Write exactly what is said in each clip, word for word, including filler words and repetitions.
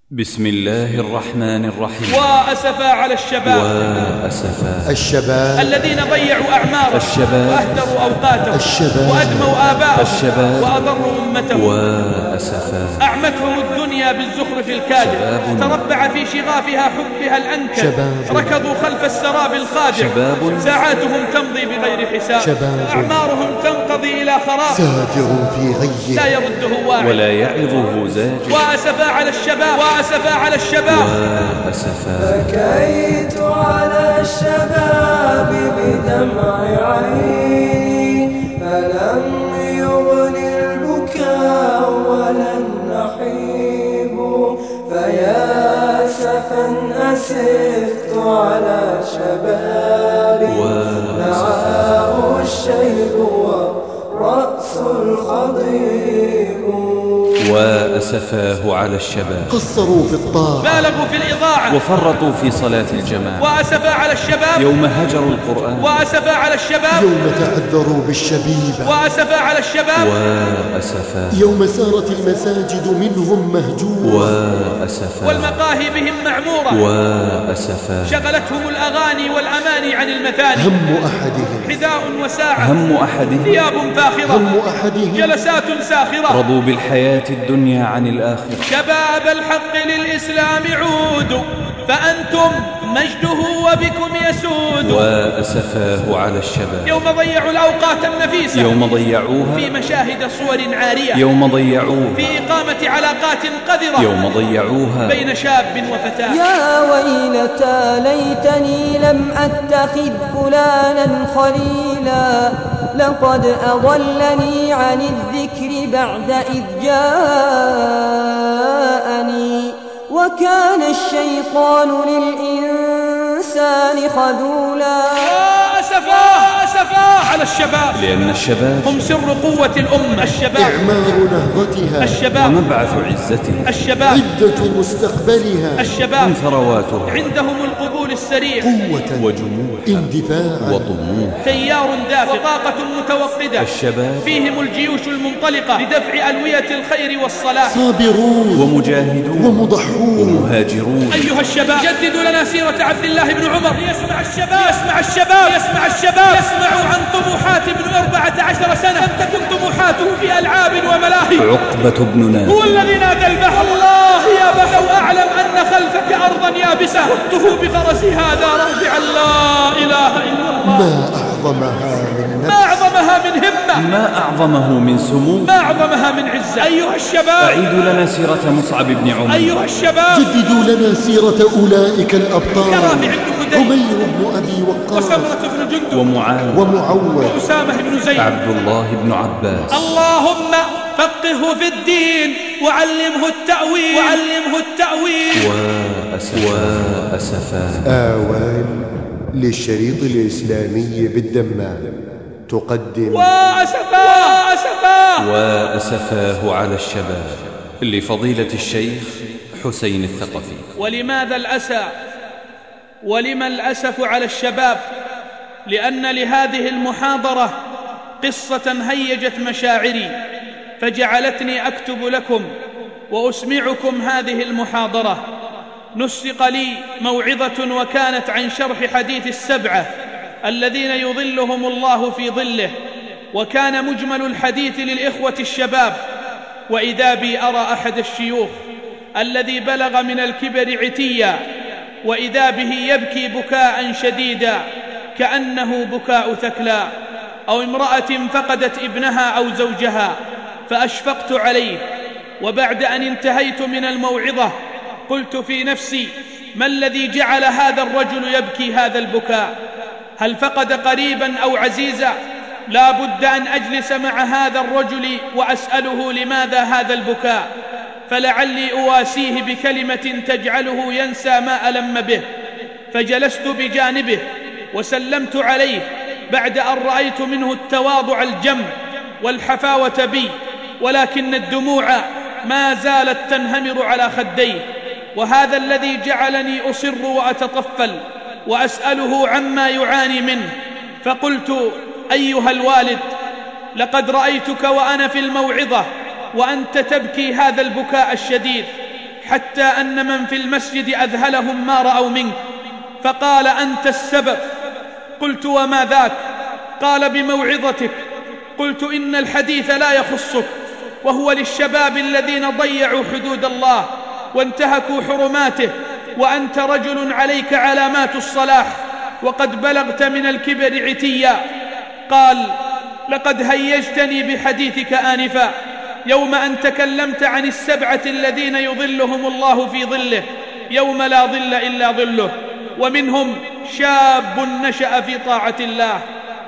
بسم الله الرحمن الرحيم. وأسفا على الشباب وأسفا الشباب الذين ضيعوا أعمارهم الشباب وأهدروا أوقاتهم الشباب وأدموا آباءهم الشباب وأضروا أمتهم. وأسفا أعمتهم الدنيا بالزخرف الكاذب، تربع في شغافها حبها الأنكد، شباب ركضوا خلف السراب الخادع، شباب ساعاتهم تمضي بغير حساب، شباب أعمارهم تنقضي إلى خراب، زاجر في غيه لا يرده واعي ولا يعظه زاجر. وأسفا على الشباب وأسفا على الشباب وأسفا بكيت على الشباب بدمع عيني، فلم يغن البكاء ولا النحيب، فيا أسفا أسفت على شبابي، دعاه الشيب والرأس الخضيب. وأسفاه على الشباب قصروا في الطاعة، بالغوا في الإضاعة، وفرطوا في صلاة الجماعة. وأسفا على الشباب يوم هجروا القرآن. وأسفا على الشباب يوم تعذروا بالشبيبة، وأسفا على الشباب وأسفا يوم سارت المساجد منهم مهجورة، وأسفا والمقاهي بهم معمورة، وأسفا شغلتهم الأغاني والأماني عن المثاني، هم أحدهم حذاء وساعة، هم أحدهم ثياب فاخرة، هم أحدهم جلسات ساخرة، رضوا بالحياة الدنيا عن الآخرة. شباب الحق للإسلام عودوا، فأنتم مجده وبكم يسود. وأسفاه على الشباب يوم ضيعوا الأوقات النفيسة يوم ضيعوها، في مشاهد صور عارية، يوم ضيعوها، في إقامة علاقات قذرة يوم ضيعوها بين شاب وفتاة. يا ويلتى ليتني لم أتخذ فلانا خليلا، لقد أضلني عن الذكر بعد إذ جاءني، وكان الشيطان للإنسان خذولا. أسفا أسفا على الشباب، لأن الشباب هم سر قوة الأمة. الشباب إعمار نهضتها، الشباب ومبعث عزتها، الشباب عدة مستقبلها، الشباب هم ثرواتها، عندهم القبول السريع، قوة وجموح اندفاعا وطموح. تيار دافع وطاقة متوقدة، الشباب فيهم الجيوش المنطلقة لدفع ألوية الخير والصلاح، صابرون ومجاهدون ومضحون ومهاجرون. أيها الشباب جددوا لنا سيرة عبد الله بن عمر، ليسمع الشباب يسمع الشباب يسمع الشباب يسمعوا عن طموحات ابن أربعة عشر سنة لم تكن طموحاته في ألعاب وملاهي. عقبة بن نافع هو الذي نادى البحر الله يا بحر، لو أعلم أن خلفك أرضا يابسة خذته بفرسي هذا رافعا لا إله إلا الله. ما أعظمها من ما نفس، أعظمها من همة، ما أعظمه من سمو. ما أعظمها من عزة. أيها الشباب أعيدوا لنا سيرة مصعب بن عمير. أيها الشباب جددوا لنا سيرة أولئك الأبطال، كرافع بن خديج عمير بن أبي وقاص وسمرة بن جندب ومعاذ ومعوذ وأسامة بن زيد. عبد الله بن عباس. اللهم فقهه في الدين وعلمه التأويل وعلمه التأويل. وأسفا وأسفا آوان للشريط الإسلامي بالدمام تقدم وأسفا وأسفا وأسفاه على الشباب لفضيلة الشيخ حسين الثقفي. ولماذا الأسى ولما الأسف على الشباب؟ لأن لهذه المحاضرة قصة هيجت مشاعري فجعلتني أكتب لكم وأسمعكم هذه المحاضرة. نسق لي موعظة وكانت عن شرح حديث السبعة الذين يظلهم الله في ظله، وكان مجمل الحديث للإخوة الشباب، وإذا بي أرى أحد الشيوخ الذي بلغ من الكبر عتيا، وإذا به يبكي بكاء شديدا كأنه بكاء ثكلى، أو امرأة فقدت ابنها أو زوجها، فأشفقت عليه. وبعد أن انتهيت من الموعظة قلت في نفسي: ما الذي جعل هذا الرجل يبكي هذا البكاء؟ هل فقد قريبا أو عزيزا؟ لا بد أن أجلس مع هذا الرجل وأسأله لماذا هذا البكاء، فلعلي أواسيه بكلمة تجعله ينسى ما ألم به. فجلست بجانبه وسلمت عليه بعد أن رأيت منه التواضع الجم والحفاوة بي، ولكن الدموع ما زالت تنهمر على خديه، وهذا الذي جعلني أصر وأتطفل وأسأله عما يعاني منه. فقلت: أيها الوالد، لقد رأيتك وأنا في الموعظة وأنت تبكي هذا البكاء الشديد، حتى أن من في المسجد أذهلهم ما رأوا منك، فقال: أنت السبب. قلت: وما ذاك؟ قال: بموعظتك. قلت: إن الحديث لا يخصك، وهو للشباب الذين ضيعوا حدود الله وانتهكوا حرماته، وأنت رجل عليك علامات الصلاح وقد بلغت من الكبر عتيا. قال: لقد هيجتني بحديثك آنفا يوم أن تكلمت عن السبعة الذين يظلهم الله في ظله يوم لا ظل إلا ظله، ومنهم شاب نشأ في طاعة الله.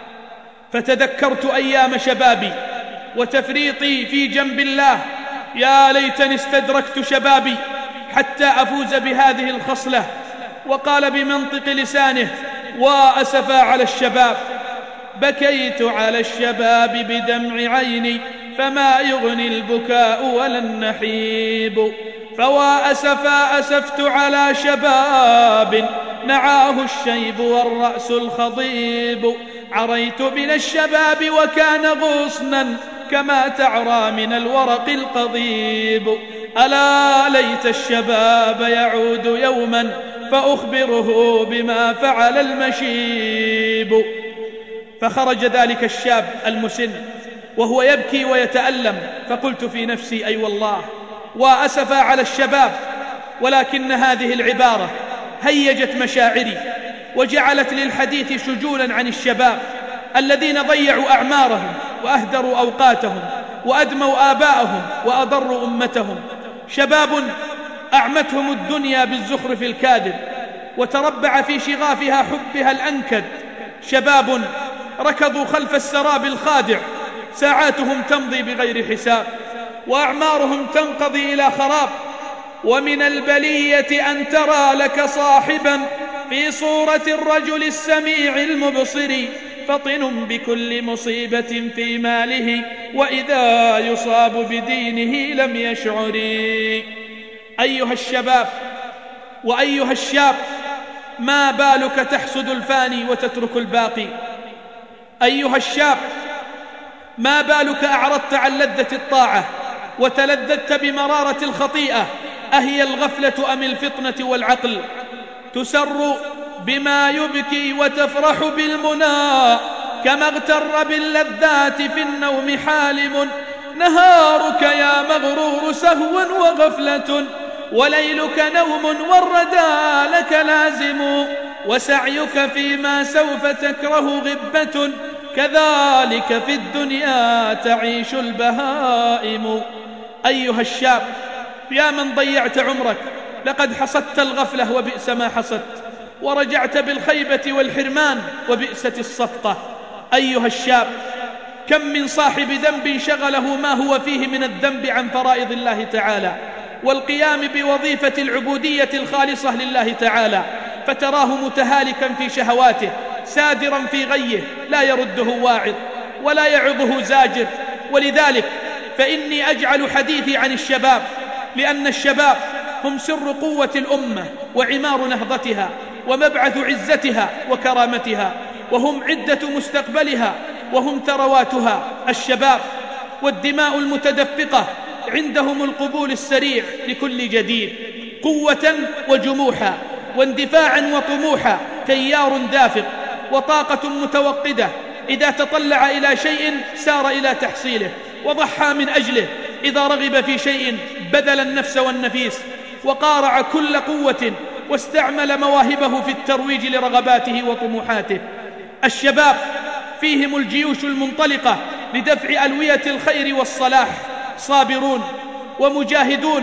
فتذكرت أيام شبابي وتفريطي في جنب الله. يا ليتني استدركت شبابي حتى أفوز بهذه الخصلة. وقال بمنطق لسانه: وأسفا على الشباب، بكيت على الشباب بدمع عيني، فما يغني البكاء ولا النحيب. فوا أسفا أسفت على شباب معاه الشيب والرأس الخضيب. عريت من الشباب وكان غصنا كما تعرى من الورق القضيب. ألا ليت الشباب يعود يوما فأخبره بما فعل المشيب. فخرج ذلك الشاب المسن وهو يبكي ويتألم، فقلت في نفسي: أي والله وأسفا على الشباب. ولكن هذه العبارة هيجت مشاعري وجعلت للحديث شجولا عن الشباب الذين ضيعوا أعمارهم وأهدروا أوقاتهم وأدموا آباءهم وأضروا أمتهم. شباب أعمتهم الدنيا بالزخرف الكاذب وتربع في شغافها حبها الأنكد. شباب ركضوا خلف السراب الخادع، ساعاتهم تمضي بغير حساب وأعمارهم تنقضي إلى خراب. ومن البلية أن ترى لك صاحبا في صورة الرجل السميع المبصر، فطن بكل مصيبة في ماله، وإذا يصاب بدينه لم يشعر. أيها الشباب وأيها الشاب، ما بالك تحسد الفاني وتترك الباقي؟ أيها الشاب، ما بالك أعرضت عن لذة الطاعة وتلذذت بمرارة الخطيئة؟ أهي الغفلة أم الفطنة والعقل؟ تسر بما يبكي وتفرح بالمنى، كما اغتر باللذات في النوم حالم. نهارك يا مغرور سهو وغفلة، وليلك نوم والردى لك لازم. وسعيك فيما سوف تكره غبة، كذلك في الدنيا تعيش البهائم. أيها الشاب، يا من ضيعت عمرك، لقد حصدت الغفلة وبئس ما حصدت، ورجعت بالخيبة والحرمان وبئست الصفقة. أيها الشاب، كم من صاحب ذنب شغله ما هو فيه من الذنب عن فرائض الله تعالى والقيام بوظيفة العبودية الخالصة لله تعالى، فتراه متهالكا في شهواته، سادرا في غيه، لا يرده واعظ ولا يعظه زاجر. ولذلك فإني أجعل حديثي عن الشباب، لأن الشباب هم سر قوة الأمة وعمار نهضتها ومبعث عزتها وكرامتها، وهم عدة مستقبلها وهم ثرواتها. الشباب والدماء المتدفقة عندهم القبول السريع لكل جديد، قوة وجموحا واندفاعا وطموحا، تيار دافق وطاقة متوقدة. إذا تطلع إلى شيء سار إلى تحصيله وضحى من أجله، إذا رغب في شيء بذل النفس والنفيس وقارع كل قوة واستعمل مواهبه في الترويج لرغباته وطموحاته. الشباب فيهم الجيوش المنطلقة لدفع ألوية الخير والصلاح، صابرون ومجاهدون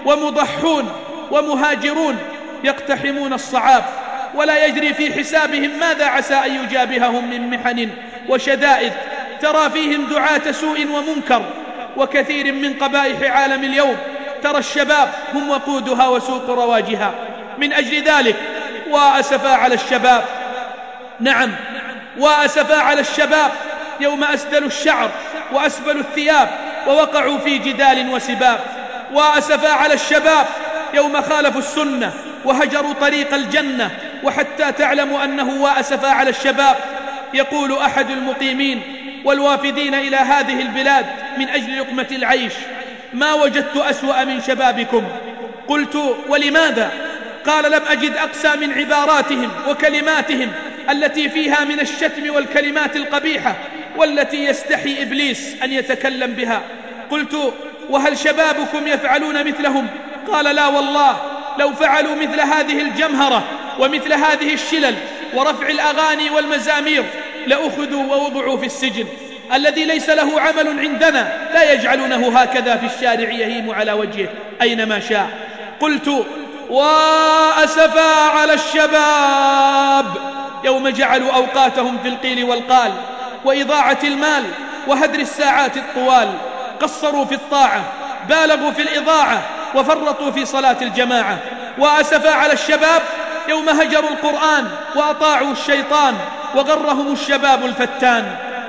ومضحون ومهاجرون، يقتحمون الصعاب ولا يجري في حسابهم ماذا عسى أن يجابههم من محن وشدائد. ترى فيهم دعاة سوء ومنكر وكثير من قبائح عالم اليوم. ترى الشباب هم وقودها وسوق رواجها. من أجل ذلك وأسفا على الشباب، نعم وأسفا على الشباب يوم أسدلوا الشعر وأسبلوا الثياب ووقعوا في جدال وسباب. وأسفا على الشباب يوم خالفوا السنة وهجروا طريق الجنة. وحتى تعلموا أنه وأسفا على الشباب، يقول أحد المقيمين والوافدين إلى هذه البلاد من أجل لقمة العيش: ما وجدت أسوأ من شبابكم. قلت: ولماذا؟ قال: لم أجد أقسى من عباراتهم وكلماتهم التي فيها من الشتم والكلمات القبيحة والتي يستحي إبليس أن يتكلم بها. قلت: وهل شبابكم يفعلون مثلهم؟ قال: لا والله، لو فعلوا مثل هذه الجمهرة ومثل هذه الشلل ورفع الأغاني والمزامير لأخذوا ووضعوا في السجن. الذي ليس له عمل عندنا لا يجعلونه هكذا في الشارع يهيم على وجهه أينما شاء. قلت: وأسفا على الشباب يوم جعلوا أوقاتهم في القيل والقال وإضاعة المال وهدر الساعات الطوال. قصروا في الطاعة، بالغوا في الإضاعة، وفرطوا في صلاة الجماعة. وأسفا على الشباب يوم هجروا القرآن وأطاعوا الشيطان وغرهم الشباب الفتان.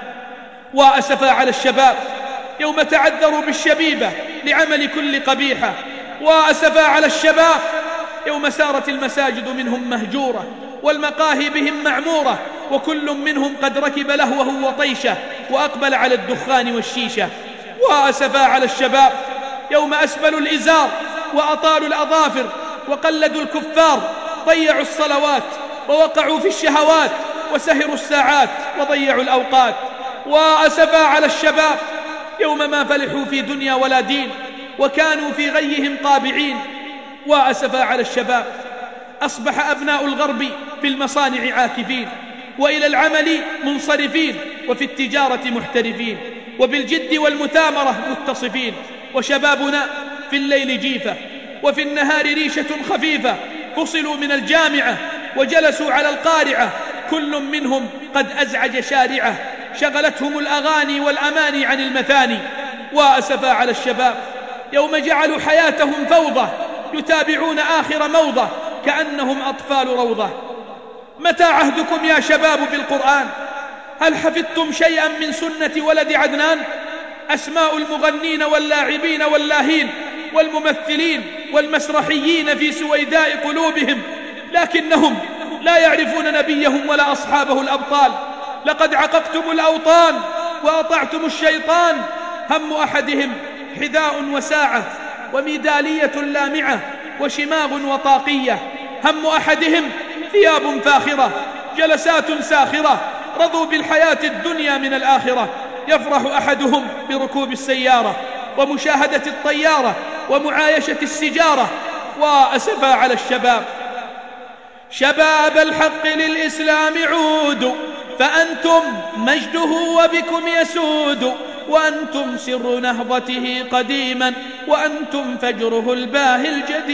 وأسفا على الشباب يوم تعذروا بالشبيبة لعمل كل قبيحة. وأسفا على الشباب يوم سارت المساجد منهم مهجورة والمقاهي بهم معمورة، وكل منهم قد ركب لهوه وطيشه وأقبل على الدخان والشيشة. وأسفا على الشباب يوم أسبلوا الإزار وأطالوا الأظافر وقلدوا الكفار، ضيعوا الصلوات ووقعوا في الشهوات وسهروا الساعات وضيعوا الأوقات. وأسفا على الشباب يوم ما فلحوا في دنيا ولا دين وكانوا في غيهم طابعين. وأسفا على الشباب أصبح أبناء الغرب في المصانع عاكفين وإلى العمل منصرفين وفي التجارة محترفين وبالجد والمثامرة متصفين. وشبابنا في الليل جيفة وفي النهار ريشة خفيفة، فصلوا من الجامعة وجلسوا على القارعة، كل منهم قد أزعج شارعه، شغلتهم الأغاني والأماني عن المثاني. وأسفا على الشباب يوم جعلوا حياتهم فوضى، يتابعون آخر موضة كأنهم أطفال روضة. متى عهدكم يا شباب بالقرآن؟ هل حفظتم شيئا من سنة ولد عدنان؟ أسماء المغنين واللاعبين واللاهين والممثلين والمسرحيين في سويداء قلوبهم، لكنهم لا يعرفون نبيهم ولا أصحابه الأبطال. لقد عققتم الأوطان وأطعتم الشيطان. هم أحدهم حذاء وساعة وميدالية لامعة وشماغ وطاقية. هم أحدهم ثياب فاخرة، جلسات ساخرة، رضوا بالحياة الدنيا من الآخرة. يفرح أحدهم بركوب السيارة ومشاهدة الطيارة ومعايشة السجارة. وأسفا على الشباب شباب الحق للإسلام عودوا، فأنتم مجده وبكم يسود، وأنتم سر نهضته قديما، وأنتم فجره الباهي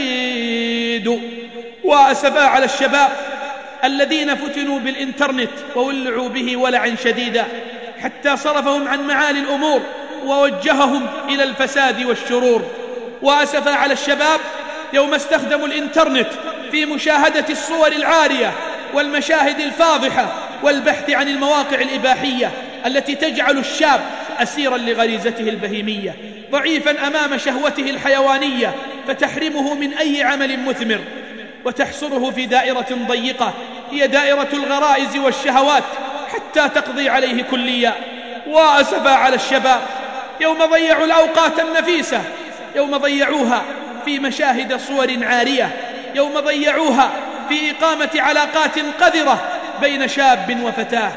الجديد. وأسفا على الشباب الذين فتنوا بالإنترنت وولعوا به ولعا شديدا حتى صرفهم عن معالي الأمور ووجههم إلى الفساد والشرور. وأسفا على الشباب يوم استخدموا الإنترنت في مشاهدة الصور العارية والمشاهد الفاضحة والبحث عن المواقع الإباحية التي تجعل الشاب أسيرا لغريزته البهيمية، ضعيفا أمام شهوته الحيوانية، فتحرمه من أي عمل مثمر وتحصره في دائرة ضيقة هي دائرة الغرائز والشهوات حتى تقضي عليه كليا. وأسفا على الشباب يوم ضيعوا الأوقات النفيسة، يوم ضيعوها في مشاهد صور عارية، يوم ضيعوها في إقامة علاقات قذرة بين شاب وفتاة.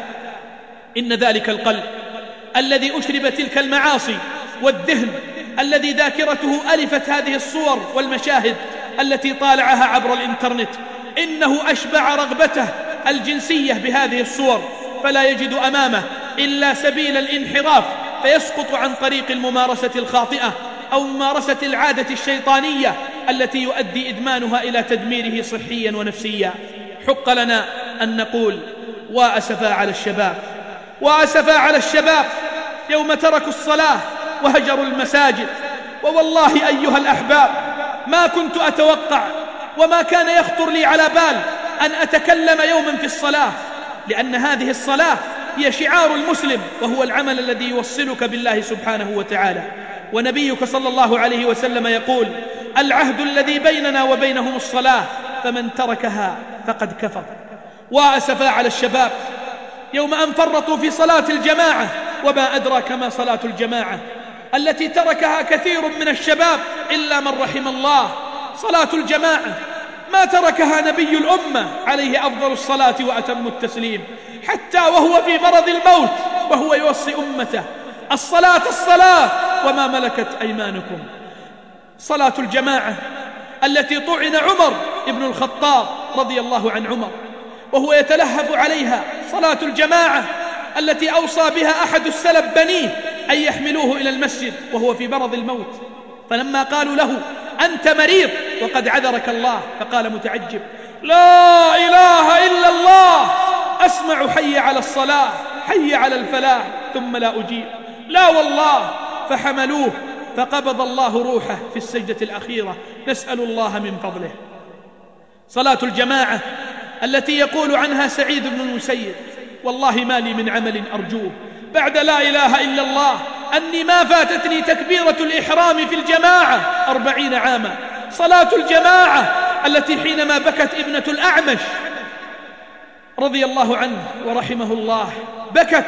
إن ذلك القلب الذي أشرب تلك المعاصي والذهن الذي ذاكرته ألفت هذه الصور والمشاهد التي طالعها عبر الإنترنت، إنه أشبع رغبته الجنسية بهذه الصور، فلا يجد أمامه إلا سبيل الانحراف، فيسقط عن طريق الممارسة الخاطئة أو ممارسة العادة الشيطانية التي يؤدي إدمانها إلى تدميره صحيا ونفسيا. حق لنا أن نقول وأسفا على الشباب. وأسفا على الشباب يوم تركوا الصلاة وهجروا المساجد. ووالله أيها الأحباب ما كنت أتوقع وما كان يخطر لي على بال أن أتكلم يوما في الصلاة، لأن هذه الصلاة هي شعار المسلم، وهو العمل الذي يوصلك بالله سبحانه وتعالى. ونبيك صلى الله عليه وسلم يقول: العهد الذي بيننا وبينهم الصلاة، فمن تركها فقد كفر. وأسفا على الشباب يوم أن فرطوا في صلاة الجماعة، وما أدراك ما صلاة الجماعة التي تركها كثير من الشباب إلا من رحم الله. صلاة الجماعة ما تركها نبي الأمة عليه أفضل الصلاة وأتم التسليم حتى وهو في مرض الموت وهو يوصي أمته: الصلاة الصلاة وما ملكت أيمانكم. صلاة الجماعة التي طعن عمر ابن الخطاب رضي الله عن عمر وهو يتلهف عليها، صلاة الجماعة التي أوصى بها أحد السلف بنيه أن يحملوه إلى المسجد وهو في مرض الموت، فلما قالوا له: أنت مريض وقد عذرك الله، فقال متعجب: لا إله إلا الله، أسمع حي على الصلاة حي على الفلاح ثم لا أجيب. لا والله. فحملوه فقبض الله روحه في السجدة الأخيرة، نسأل الله من فضله. صلاة الجماعة التي يقول عنها سعيد بن المسيب: والله ما لي من عمل أرجوه بعد لا إله إلا الله أني ما فاتتني تكبيرة الإحرام في الجماعة أربعين عاما. صلاة الجماعة التي حينما بكت ابنة الأعمش رضي الله عنه ورحمه الله، بكت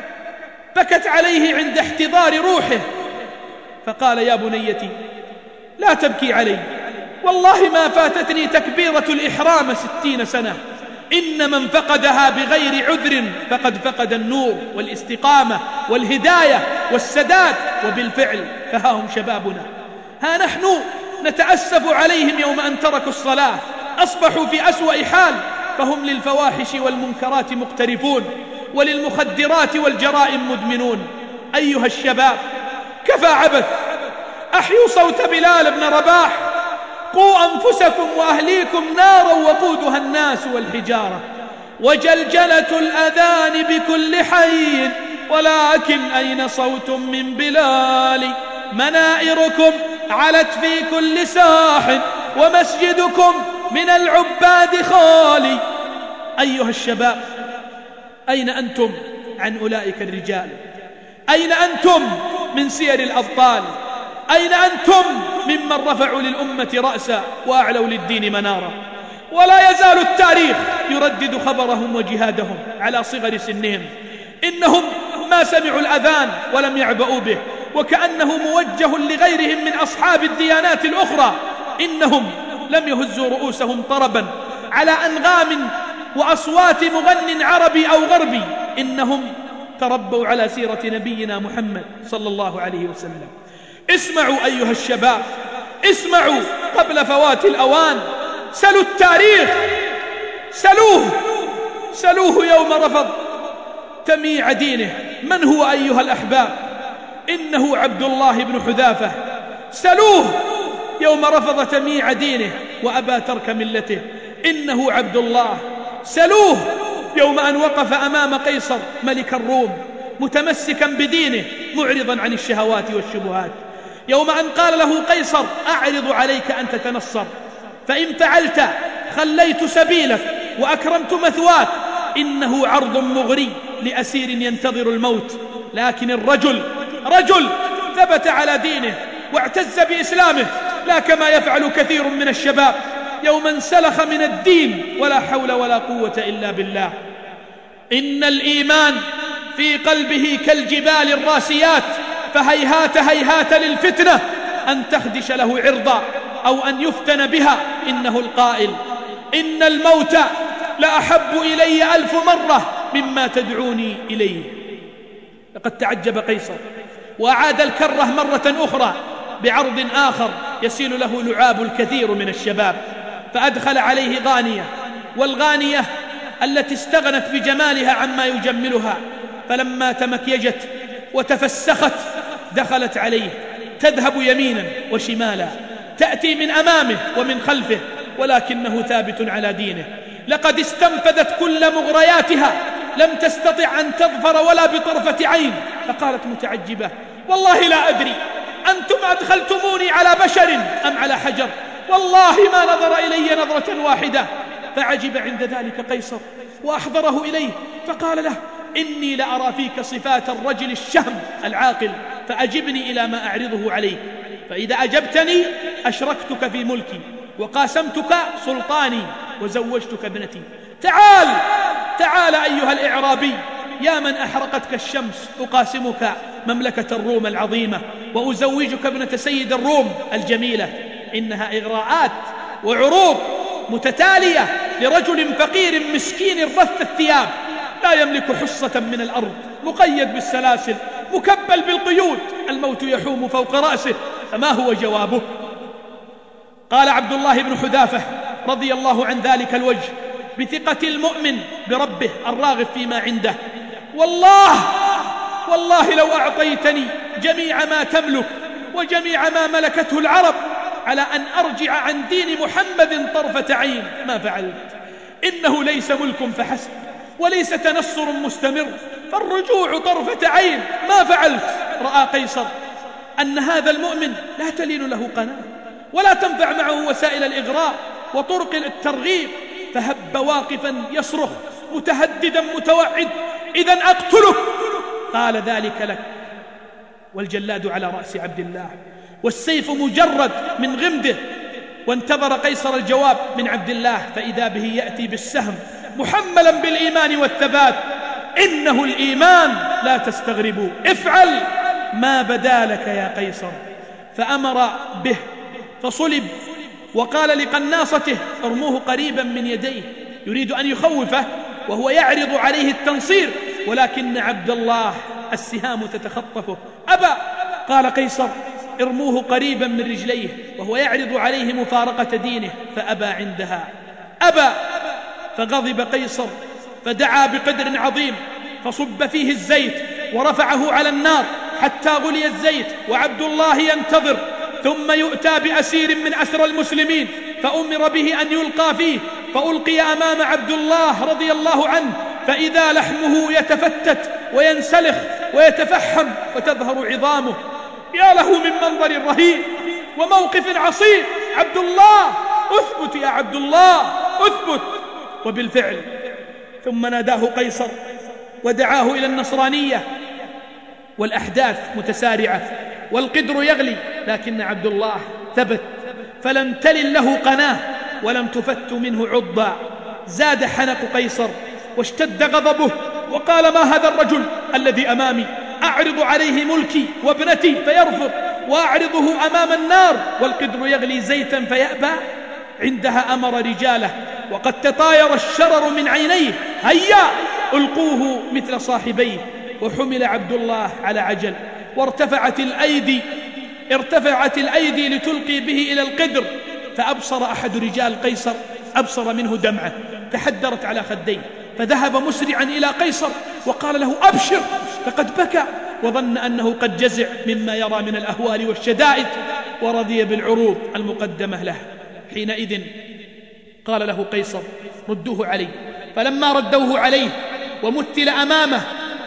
بكت عليه عند احتضار روحه، فقال: يا بنيتي لا تبكي علي، والله ما فاتتني تكبيرة الإحرام ستين سنة، إن من فقدها بغير عذر فقد فقد النور والاستقامة والهداية والسداد. وبالفعل فها هم شبابنا، ها نحن نتأسف عليهم يوم أن تركوا الصلاة، أصبحوا في أسوأ حال، فهم للفواحش والمنكرات مقترفون وللمخدرات والجرائم مدمنون. أيها الشباب، كفى عبث، أحيوا صوت بلال بن رباح: قوا أنفسكم وأهليكم نارا وقودها الناس والحجارة، وجلجلة الأذان بكل حي، ولكن أين صوت من بلال؟ منائركم علت في كل ساح، ومسجدكم من العباد خالي. أيها الشباب، أين أنتم عن أولئك الرجال؟ أين أنتم من سير الأبطال؟ أين أنتم ممن رفعوا للأمة رأسا وأعلوا للدين منارا؟ ولا يزال التاريخ يردد خبرهم وجهادهم على صغر سنهم. إنهم ما سمعوا الأذان ولم يعبأوا به، وكأنه موجه لغيرهم من أصحاب الديانات الأخرى. إنهم لم يهزوا رؤوسهم طربا على أنغام وأصوات مغن عربي أو غربي، إنهم تربوا على سيرة نبينا محمد صلى الله عليه وسلم. اسمعوا أيها الشباب، اسمعوا قبل فوات الأوان، سلوا التاريخ، سلوه سلوه يوم رفض تمييع دينه. من هو أيها الأحباب؟ إنه عبد الله بن حذافة. سلوه يوم رفض تمييع دينه وأبى ترك ملته، إنه عبد الله. سلوه يوم أن وقف أمام قيصر ملك الروم متمسكا بدينه معرضا عن الشهوات والشبهات، يوم أن قال له قيصر: أعرض عليك أن تتنصر، فإن فعلت خليت سبيلك وأكرمت مثواك. إنه عرض مغري لأسير ينتظر الموت، لكن الرجل رجل ثبت على دينه واعتز بإسلامه، لا كما يفعل كثير من الشباب يوم انسلخ من الدين ولا حول ولا قوة إلا بالله. إن الإيمان في قلبه كالجبال الراسيات، فهيهات هيهات للفتنة أن تخدش له عرضا أو أن يفتن بها. إنه القائل: إن الموت لأحب إلي ألف مرة مما تدعوني إليه. لقد تعجب قيصر وأعاد الكرة مرة أخرى بعرض آخر يسيل له لعاب الكثير من الشباب، فأدخل عليه غانية، والغانية التي استغنت بجمالها عما يجملها، فلما تمكيجت وتفسخت دخلت عليه تذهب يمينا وشمالا، تأتي من أمامه ومن خلفه، ولكنه ثابت على دينه. لقد استنفذت كل مغرياتها، لم تستطع أن تظفر ولا بطرفة عين، فقالت متعجبة: والله لا أدري أنتم أدخلتموني على بشر أم على حجر، والله ما نظر إلي نظرة واحدة. فعجب عند ذلك قيصر وأحضره إليه فقال له: إني لأرى فيك صفات الرجل الشهم العاقل، فأجبني إلى ما أعرضه عليك، فإذا أجبتني أشركتك في ملكي وقاسمتك سلطاني وزوجتك ابنتي. تعال تعال أيها الإعرابي، يا من أحرقتك الشمس، أقاسمك مملكة الروم العظيمة وأزوجك ابنة سيد الروم الجميلة. إنها إغراءات وعروض متتالية لرجل فقير مسكين رث الثياب لا يملك حصة من الأرض، مقيد بالسلاسل، مكبل بالقيود، الموت يحوم فوق رأسه، فما هو جوابه؟ قال عبد الله بن حذافة رضي الله عن ذلك الوجه بثقة المؤمن بربه الراغب فيما عنده: والله والله لو أعطيتني جميع ما تملك وجميع ما ملكته العرب على أن أرجع عن دين محمد طرفة عين ما فعلت. إنه ليس ملك فحسب وليس تنصر مستمر، فالرجوع طرفة عين ما فعلت. رأى قيصر أن هذا المؤمن لا تلين له قناة ولا تنفع معه وسائل الإغراء وطرق الترغيب، فهب واقفا يصرخ متهددا متوعد: إذن أقتلك. قال: ذلك لك. والجلاد على رأس عبد الله والسيف مجرد من غمده. وانتظر قيصر الجواب من عبد الله، فإذا به يأتي بالسهم محملا بالإيمان والثبات: إنه الإيمان لا تستغربوا، افعل ما بدا لك يا قيصر. فأمر به فصلب، وقال لقناصته: ارموه قريبا من يديه، يريد أن يخوفه وهو يعرض عليه التنصير، ولكن عبد الله السهام تتخطفه. أبى. قال قيصر: ارموه قريبا من رجليه، وهو يعرض عليه مفارقة دينه، فأبى عندها. أبى. فغضب قيصر فدعا بقدر عظيم فصب فيه الزيت ورفعه على النار حتى غلي الزيت، وعبد الله ينتظر. ثم يؤتى بأسير من أسرى المسلمين فأمر به أن يلقى فيه، فألقي أمام عبد الله رضي الله عنه، فإذا لحمه يتفتت وينسلخ ويتفحم وتظهر عظامه. يا له من منظر رهيب وموقف عصيب. عبد الله أثبت يا عبد الله أثبت. وبالفعل ثم ناداه قيصر ودعاه إلى النصرانية، والأحداث متسارعة والقدر يغلي، لكن عبد الله ثبت، فلم تلل له قناة ولم تفت منه عضا. زاد حنق قيصر واشتد غضبه، وقال: ما هذا الرجل الذي أمامي؟ أعرض عليه ملكي وابنتي فيرفض، وأعرضه أمام النار والقدر يغلي زيتا فيأبى. عندها أمر رجاله وقد تطاير الشرر من عينيه: هيا ألقوه مثل صاحبيه. وحمل عبد الله على عجل، وارتفعت الأيدي ارتفعت الأيدي لتلقي به إلى القدر، فأبصر أحد رجال قيصر أبصر منه دمعة تحدرت على خديه، فذهب مسرعا إلى قيصر وقال له: أبشر، لقد بكى، وظن أنه قد جزع مما يرى من الأهوال والشدائد، ورضي بالعروض المقدمة له. حينئذ قال له قيصر: ردوه عليه. فلما ردوه عليه ومثل أمامه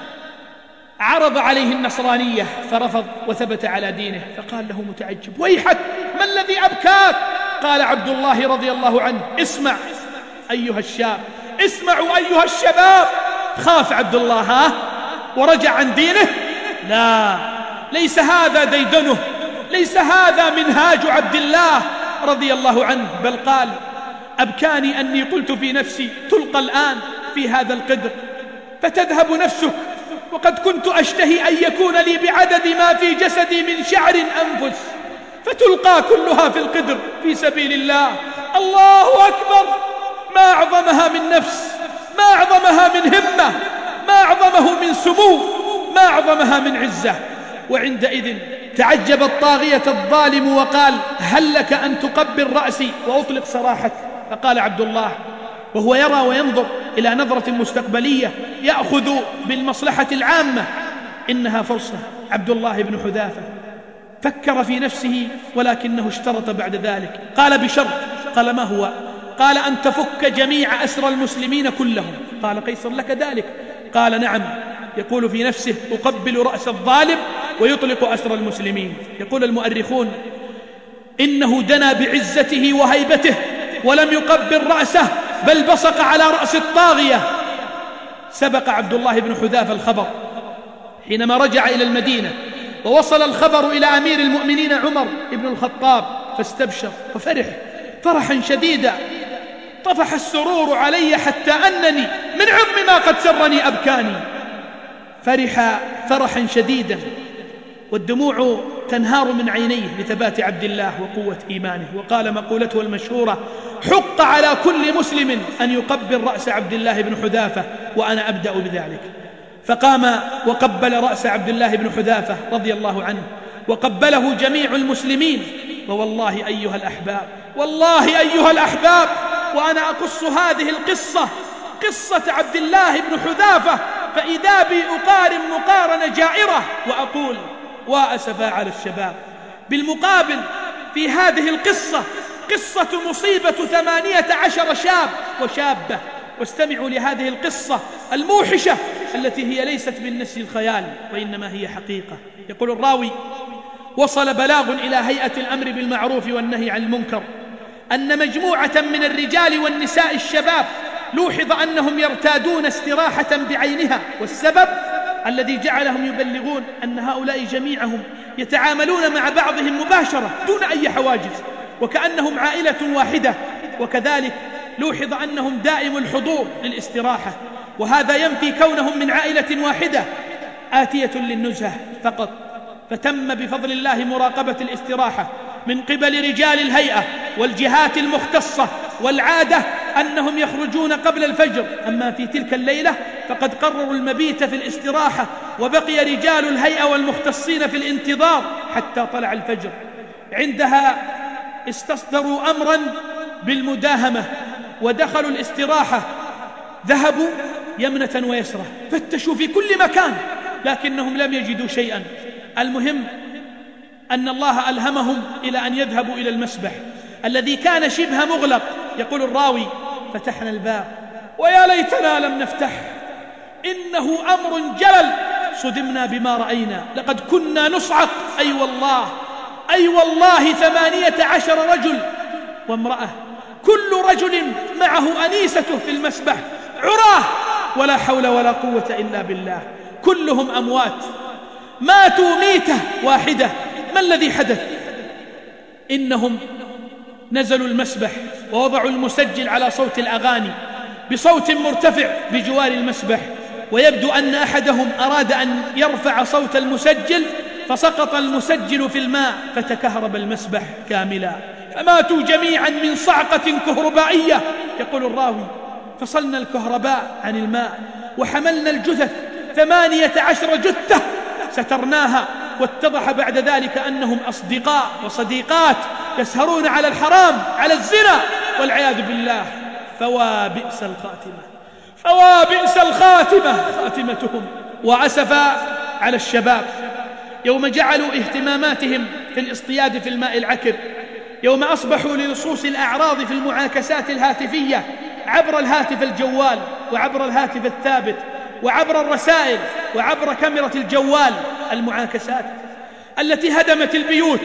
عرض عليه النصرانية فرفض وثبت على دينه، فقال له متعجب: ويحك، ما الذي أبكاك؟ قال عبد الله رضي الله عنه: اسمع أيها الشاب، اسمعوا أيها الشباب. خاف عبد الله ها ورجع عن دينه؟ لا، ليس هذا ديدنه، ليس هذا منهاج عبد الله رضي الله عنه، بل قال: أبكاني أني قلت في نفسي: تلقى الآن في هذا القدر فتذهب نفسك، وقد كنت أشتهي أن يكون لي بعدد ما في جسدي من شعر أنفس، فتلقى كلها في القدر في سبيل الله. الله أكبر! ما أعظمها من نفس، ما أعظمها من همة، ما أعظمه من سمو، ما أعظمها من عزة. وعندئذ تعجب الطاغية الظالم وقال: هل لك أن تقبل رأسي وأطلق سراحك؟ فقال عبد الله وهو يرى وينظر إلى نظرة مستقبلية يأخذ بالمصلحة العامة: إنها فرصة. عبد الله بن حذافة فكر في نفسه، ولكنه اشترط بعد ذلك، قال: بشرط. قال: ما هو؟ قال: أن تفك جميع أسرى المسلمين كلهم. قال قيصر: لك ذلك؟ قال: نعم. يقول في نفسه: أقبل رأس الظالم ويطلق أسرى المسلمين. يقول المؤرخون: إنه دنا بعزته وهيبته ولم يقبل رأسه، بل بصق على رأس الطاغية. سبق عبد الله بن حذافة الخبر حينما رجع إلى المدينة، ووصل الخبر إلى أمير المؤمنين عمر بن الخطاب، فاستبشر وفرح فرحا شديدا. طفح السرور علي حتى أنني من عظم ما قد سرني أبكاني. فرح فرحا شديدا والدموع تنهار من عينيه لثبات عبد الله وقوة إيمانه، وقال مقولته المشهورة: حق على كل مسلم أن يقبل رأس عبد الله بن حذافة وأنا أبدأ بذلك. فقام وقبل رأس عبد الله بن حذافة رضي الله عنه، وقبله جميع المسلمين. ووالله أيها الأحباب، والله أيها الأحباب، وأنا أقص هذه القصة، قصة عبد الله بن حذافة، فإذا بي أقارن مقارنة جائرة وأقول: وأسفا على الشباب. بالمقابل في هذه القصة قصة مصيبة ثمانية عشر شاب وشابة. واستمعوا لهذه القصة الموحشة التي هي ليست من نسج الخيال وإنما هي حقيقة. يقول الراوي: وصل بلاغ إلى هيئة الأمر بالمعروف والنهي عن المنكر أن مجموعة من الرجال والنساء الشباب لوحظ أنهم يرتادون استراحة بعينها، والسبب الذي جعلهم يبلغون أن هؤلاء جميعهم يتعاملون مع بعضهم مباشرة دون أي حواجز وكأنهم عائلة واحدة، وكذلك لوحظ أنهم دائم الحضور للاستراحة، وهذا ينفي كونهم من عائلة واحدة آتية للنزهة فقط. فتم بفضل الله مراقبة الاستراحة من قبل رجال الهيئة والجهات المختصة، والعادة أنهم يخرجون قبل الفجر. أما في تلك الليلة فقد قرروا المبيت في الاستراحة، وبقي رجال الهيئة والمختصين في الانتظار حتى طلع الفجر. عندها استصدروا أمرا بالمداهمة ودخلوا الاستراحة، ذهبوا يمنة ويسرة، فتشوا في كل مكان لكنهم لم يجدوا شيئا. المهم أن الله ألهمهم إلى أن يذهبوا إلى المسبح الذي كان شبه مغلق. يقول الراوي: فتحنا الباب ويا ليتنا لم نفتح، إنه أمر جلل، صدمنا بما رأينا، لقد كنا نصعق. أي أيوة والله أي أيوة والله ثمانية عشر رجل وامرأة، كل رجل معه أنيسته في المسبح، عراه ولا حول ولا قوة إلا بالله، كلهم أموات، ماتوا ميتة واحدة. ما الذي حدث؟ إنهم نزلوا المسبح ووضعوا المسجل على صوت الأغاني بصوت مرتفع بجوار المسبح، ويبدو أن أحدهم أراد أن يرفع صوت المسجل فسقط المسجل في الماء فتكهرب المسبح كاملا، فماتوا جميعا من صعقة كهربائية. يقول الراوي: فصلنا الكهرباء عن الماء وحملنا الجثث، ثمانية عشر جثة سترناها، واتضح بعد ذلك أنهم أصدقاء وصديقات يسهرون على الحرام، على الزنا والعياذ بالله. فوا بئس الخاتمة، فوا بئس الخاتمة خاتمتهم. وأسفا على الشباب يوم جعلوا اهتماماتهم في الاصطياد في الماء العكر، يوم أصبحوا للصوص الأعراض في المعاكسات الهاتفية عبر الهاتف الجوال وعبر الهاتف الثابت وعبر الرسائل وعبر كاميرا الجوال، المعاكسات التي هدمت البيوت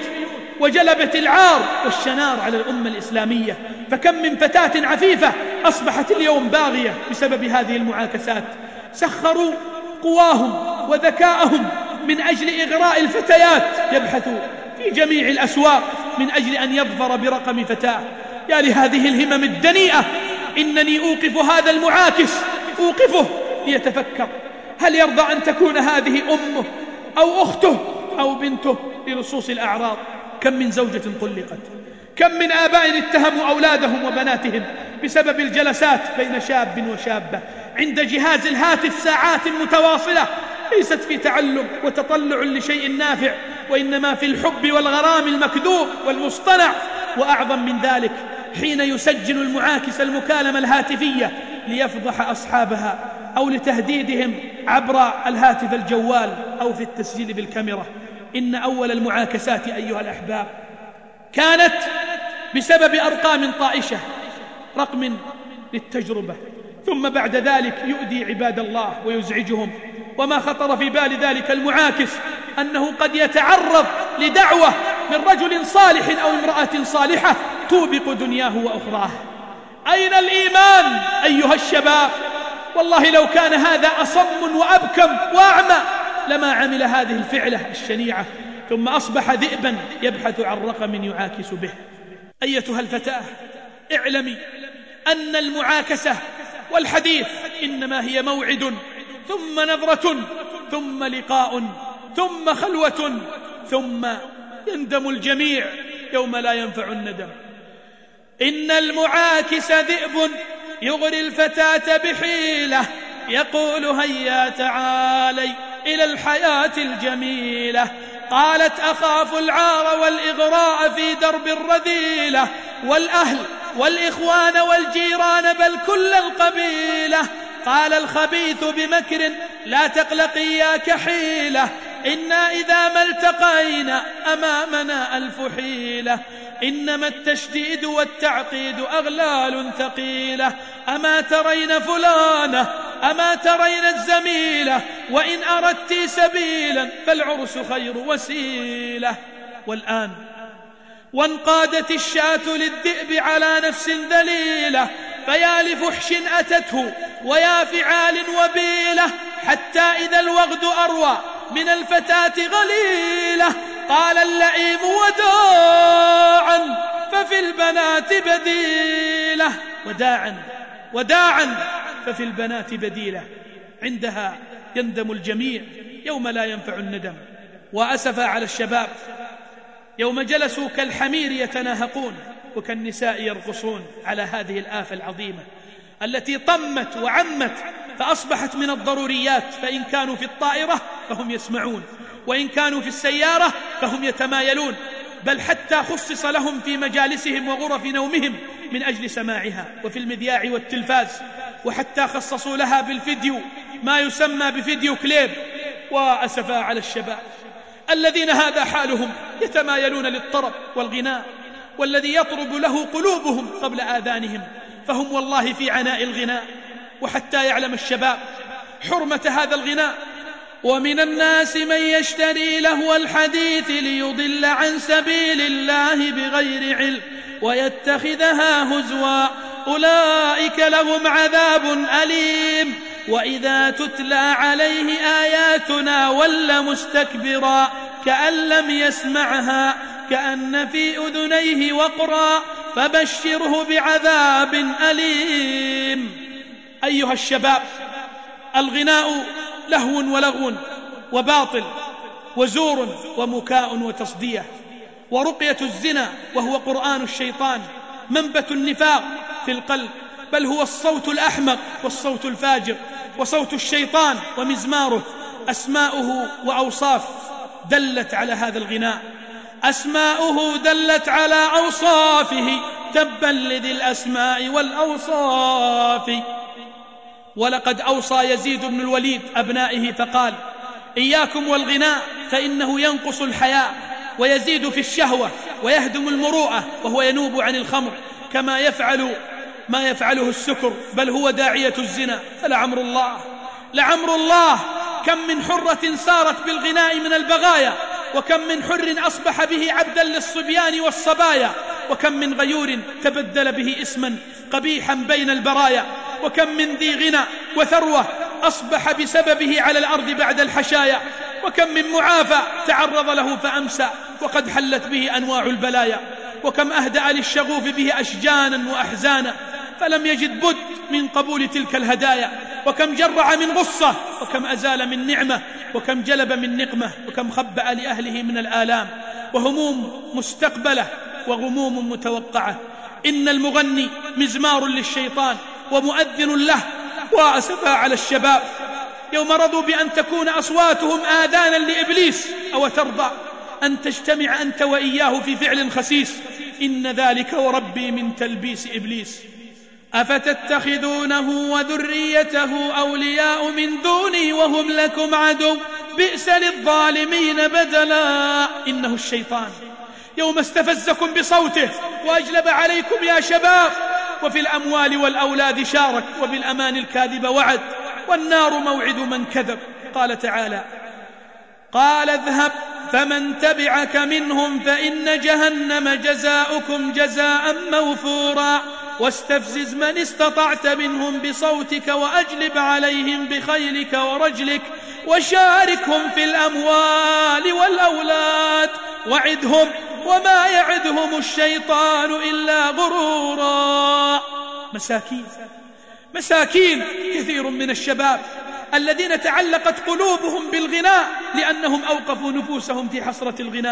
وجلبت العار والشنار على الأمة الإسلامية. فكم من فتاة عفيفة أصبحت اليوم باغية بسبب هذه المعاكسات. سخروا قواهم وذكاءهم من أجل إغراء الفتيات، يبحثوا في جميع الأسواق من أجل أن يظفر برقم فتاة. يا لهذه الهمم الدنيئة، إنني أوقف هذا المعاكس، أوقفه ليتفكر، هل يرضى أن تكون هذه أمه أو أخته أو بنته للصوص الأعراض؟ كم من زوجة طلقت، كم من آباء اتهموا أولادهم وبناتهم بسبب الجلسات بين شاب وشابة عند جهاز الهاتف ساعات متواصلة، ليست في تعلم وتطلع لشيء نافع، وإنما في الحب والغرام المكذوب والمصطنع. وأعظم من ذلك حين يسجل المعاكس المكالمة الهاتفية ليفضح أصحابها أو لتهديدهم عبر الهاتف الجوال أو في التسجيل بالكاميرا. إن أول المعاكسات أيها الأحباب كانت بسبب أرقام طائشة، رقم للتجربة، ثم بعد ذلك يؤذي عباد الله ويزعجهم. وما خطر في بال ذلك المعاكس أنه قد يتعرض لدعوة من رجل صالح أو امرأة صالحة توبق دنياه وأخراه. أين الإيمان أيها الشباب؟ والله لو كان هذا أصم وأبكم وأعمى لما عمل هذه الفعلة الشنيعة، ثم أصبح ذئبا يبحث عن رقم يعاكس به. أيتها الفتاة، اعلمي أن المعاكسة والحديث إنما هي موعد، ثم نظرة، ثم لقاء، ثم خلوة، ثم يندم الجميع يوم لا ينفع الندم. إن المعاكس ذئب يغري الفتاة بحيلة، يقول هيا تعالي إلى الحياة الجميلة. قالت أخاف العار والإغراء في درب الرذيلة، والأهل والإخوان والجيران بل كل القبيلة. قال الخبيث بمكر لا تقلقي يا كحيلة، إنا إذا ما التقينا أمامنا ألف حيلة. إنما التشديد والتعقيد أغلال ثقيلة، أما ترين فلانة أما ترين الزميلة، وإن أردت سبيلا فالعرس خير وسيلة. والآن وانقادت الشاة للذئب على نفس ذليلة، فيا لفحش أتته ويا فعال وبيلة، حتى إذا الوغد أروى من الفتاة غليلة، قال اللئيم وداعا ففي البنات بديلة. وداعا وداعا ففي البنات بديلة. عندها يندم الجميع يوم لا ينفع الندم. وأسفا على الشباب يوم جلسوا كالحمير يتناهقون وكالنساء يرقصون على هذه الآفة العظيمة التي طمت وعمت فأصبحت من الضروريات. فإن كانوا في الطائرة فهم يسمعون، وإن كانوا في السيارة فهم يتمايلون، بل حتى خصص لهم في مجالسهم وغرف نومهم من أجل سماعها، وفي المذياع والتلفاز، وحتى خصصوا لها بالفيديو ما يسمى بفيديو كليب. وأسفا على الشباب الذين هذا حالهم، يتمايلون للطرب والغناء، والذي يطرب له قلوبهم قبل آذانهم، فهم والله في عناء الغناء. وحتى يعلم الشباب حرمة هذا الغناء. ومن الناس من يشتري لهو الحديث ليضل عن سبيل الله بغير علم ويتخذها هزوا، أولئك لهم عذاب أليم. وإذا تتلى عليه آياتنا ولى مستكبرا كأن لم يسمعها كأن في أذنيه وقرا، فبشره بعذاب أليم. أيها الشباب، الغناء لهو ولغو وباطل وزور ومكاء وتصدية، ورقية الزنا وهو قرآن الشيطان، منبت النفاق في القلب، بل هو الصوت الأحمق والصوت الفاجر وصوت الشيطان ومزماره. أسماؤه وأوصاف دلت على هذا الغناء، أسماؤه دلت على أوصافه، تبا لذي الأسماء والأوصاف. ولقد أوصى يزيد بن الوليد أبنائه فقال: إياكم والغناء فإنه ينقص الحياء ويزيد في الشهوة ويهدم المروءة، وهو ينوب عن الخمر كما يفعل ما يفعله السكر، بل هو داعية الزنا. فلعمر الله لعمر الله كم من حرة سارت بالغناء من البغايا، وكم من حر أصبح به عبدا للصبيان والصبايا، وكم من غيور تبدل به اسما قبيحا بين البرايا، وكم من ذي غنى وثروة أصبح بسببه على الأرض بعد الحشايا، وكم من معافى تعرض له فأمسى وقد حلت به أنواع البلايا، وكم أهدأ للشغوف به أشجانا وأحزانا فلم يجد بد من قبول تلك الهدايا، وكم جرع من غصة، وكم أزال من نعمة، وكم جلب من نقمة، وكم خبأ لأهله من الآلام وهموم مستقبلة وغموم متوقعة. إن المغني مزمار للشيطان ومؤذن له. وأسفا على الشباب يوم رضوا بأن تكون أصواتهم آذانا لإبليس. أو ترضى أن تجتمع أنت وإياه في فعل خسيس؟ إن ذلك وربي من تلبيس إبليس. أفتتخذونه وذريته أولياء من دوني وهم لكم عدو بئس للظالمين بدلا. إنه الشيطان يوم استفزكم بصوته وأجلب عليكم يا شباب، وفي الأموال والأولاد شارك، وبالأمان الكاذب وعد، والنار موعد من كذب. قال تعالى: قال اذهب فمن تبعك منهم فإن جهنم جزاؤكم جزاء موفورا، واستفزز من استطعت منهم بصوتك وأجلب عليهم بخيلك ورجلك وشاركهم في الأموال والأولاد وعدهم وما يعدهم الشيطان إلا غرورا. مساكين مساكين كثير من الشباب الذين تعلقت قلوبهم بالغناء لأنهم أوقفوا نفوسهم في حسرة الغناء.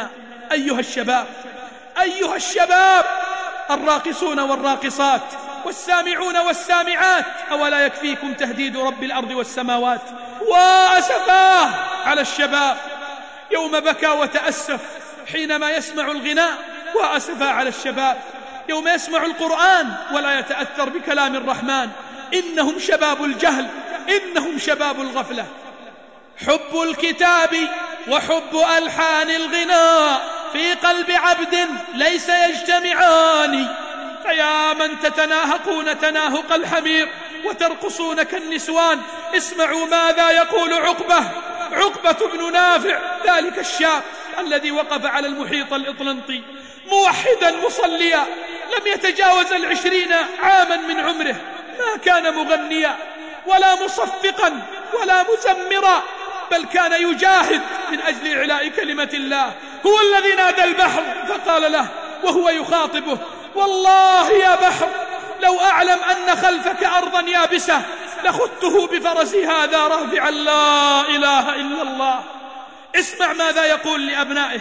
أيها الشباب، أيها الشباب الراقصون والراقصات والسامعون والسامعات، أولا يكفيكم تهديد رب الأرض والسماوات؟ وأسفاه على الشباب يوم بكى وتأسف حينما يسمع الغناء، وأسفاه على الشباب يوم يسمع القرآن ولا يتأثر بكلام الرحمن. إنهم شباب الجهل، إنهم شباب الغفلة. حب الكتاب وحب ألحان الغناء في قلب عبد ليس يجتمعان، فيا من تتناهقون تناهق الحمير وترقصون كالنسوان، اسمعوا ماذا يقول عقبة عقبة بن نافع، ذلك الشاب الذي وقف على المحيط الإطلنطي موحدا مصليا، لم يتجاوز العشرين عاما من عمره، ما كان مغنيا ولا مصفقا ولا مزمرا، بل كان يجاهد من أجل إعلاء كلمة الله. هو الذي نادى البحر فقال له وهو يخاطبه: والله يا بحر لو أعلم أن خلفك أرضا يابسة لخذته بفرسي هذا رافعا لا إله إلا الله. اسمع ماذا يقول لأبنائه: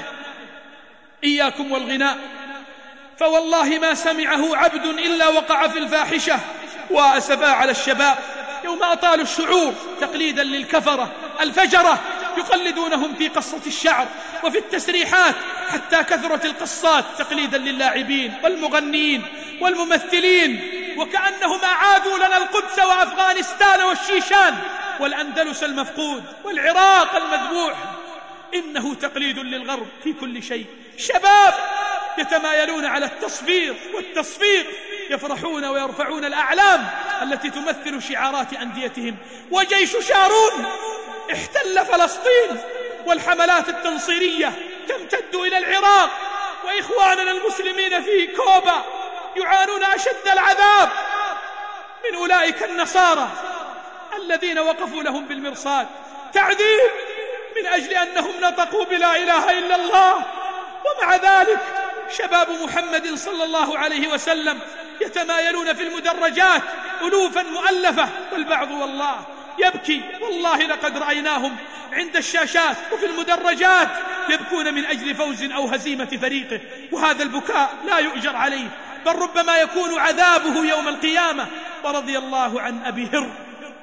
إياكم والغناء، فوالله ما سمعه عبد إلا وقع في الفاحشة. وأسفا على الشباب يوم أطالوا الشعور تقليدا للكفرة الفجرة، يقلدونهم في قصة الشعر وفي التسريحات، حتى كثرت القصات تقليدا للاعبين والمغنين والممثلين، وكأنهم أعادوا لنا القدس وأفغانستان والشيشان والأندلس المفقود والعراق المذبوح. إنه تقليد للغرب في كل شيء. شباب يتمايلون على التصفير والتصفيق، يفرحون ويرفعون الأعلام التي تمثل شعارات أنديتهم. وجيش شارون احتل فلسطين، والحملات التنصيرية تمتد إلى العراق، وإخواننا المسلمين في كوبا يعانون أشد العذاب من أولئك النصارى الذين وقفوا لهم بالمرصاد. تعذيب من أجل أنهم نطقوا بلا إله إلا الله. ومع ذلك شباب محمد صلى الله عليه وسلم يتمايلون في المدرجات ألوفا مؤلفة، والبعض والله يبكي، والله لقد رأيناهم عند الشاشات وفي المدرجات يبكون من أجل فوز أو هزيمة فريقه، وهذا البكاء لا يؤجر عليه، بل ربما يكون عذابه يوم القيامة. ورضي الله عن أبي هر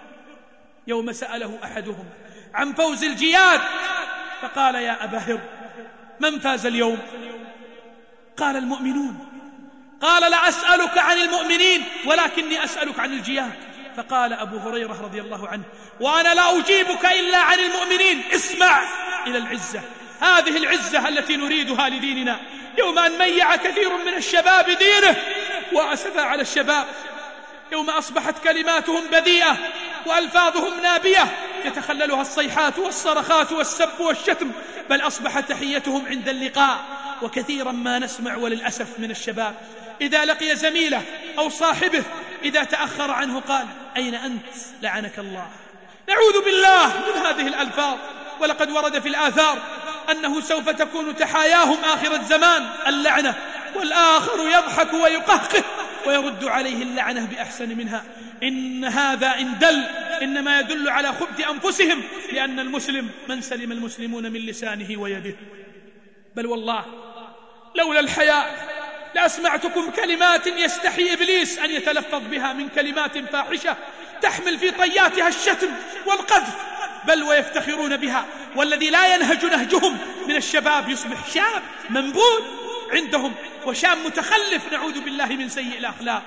يوم سأله أحدهم عن فوز الجياد فقال: يا أبا هر من فاز اليوم؟ قال: المؤمنون. قال: لا أسألك عن المؤمنين ولكني أسألك عن الجياد. فقال أبو هريرة رضي الله عنه: وأنا لا أجيبك إلا عن المؤمنين. اسمع إلى العزة، هذه العزة التي نريدها لديننا، يوم أن ميع كثير من الشباب دينه. وأسفا على الشباب يوم أصبحت كلماتهم بذيئة وألفاظهم نابية يتخللها الصيحات والصرخات والسب والشتم، بل أصبح تحيتهم عند اللقاء. وكثيرا ما نسمع وللأسف من الشباب إذا لقي زميله أو صاحبه إذا تأخر عنه قال: أين أنت لعنك الله. نعوذ بالله من هذه الألفاظ. ولقد ورد في الآثار أنه سوف تكون تحاياهم آخر الزمان اللعنة، والآخر يضحك ويقهقه ويرد عليه اللعنة بأحسن منها. إن هذا إن دل إنما يدل على خبث أنفسهم، لأن المسلم من سلم المسلمون من لسانه ويده. بل والله لولا الحياء لأسمعتكم كلمات يستحي إبليس أن يتلفظ بها من كلمات فاحشة تحمل في طياتها الشتم والقذف، بل ويفتخرون بها. والذي لا ينهج نهجهم من الشباب يصبح شاب منبوذ عندهم وشاب متخلف، نعوذ بالله من سيء الأخلاق.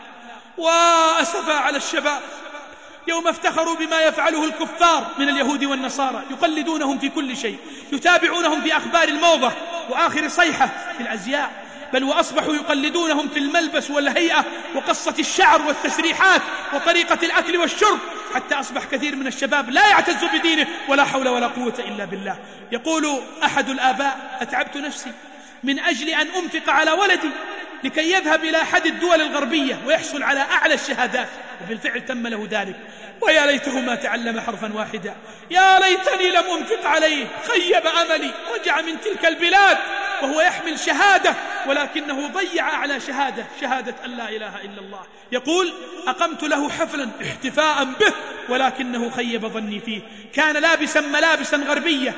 وأسفا على الشباب يوم افتخروا بما يفعله الكفار من اليهود والنصارى، يقلدونهم في كل شيء، يتابعونهم في أخبار الموضة وآخر صيحة في الأزياء، بل وأصبحوا يقلدونهم في الملبس والهيئة وقصة الشعر والتسريحات وطريقة الأكل والشرب، حتى أصبح كثير من الشباب لا يعتز بدينه ولا حول ولا قوة إلا بالله. يقول أحد الآباء: أتعبت نفسي من أجل أن أنفق على ولدي لكي يذهب إلى أحد الدول الغربية ويحصل على أعلى الشهادات، وبالفعل تم له ذلك، ويا ليته ما تعلم حرفا واحدا. يا ليتني لم أنفق عليه، خيب أملي، رجع من تلك البلاد وهو يحمل شهادة ولكنه ضيع أعلى شهادة، شهادة أن لا إله إلا الله. يقول: أقمت له حفلا احتفاء به ولكنه خيب ظني فيه، كان لابسا ملابسا غربية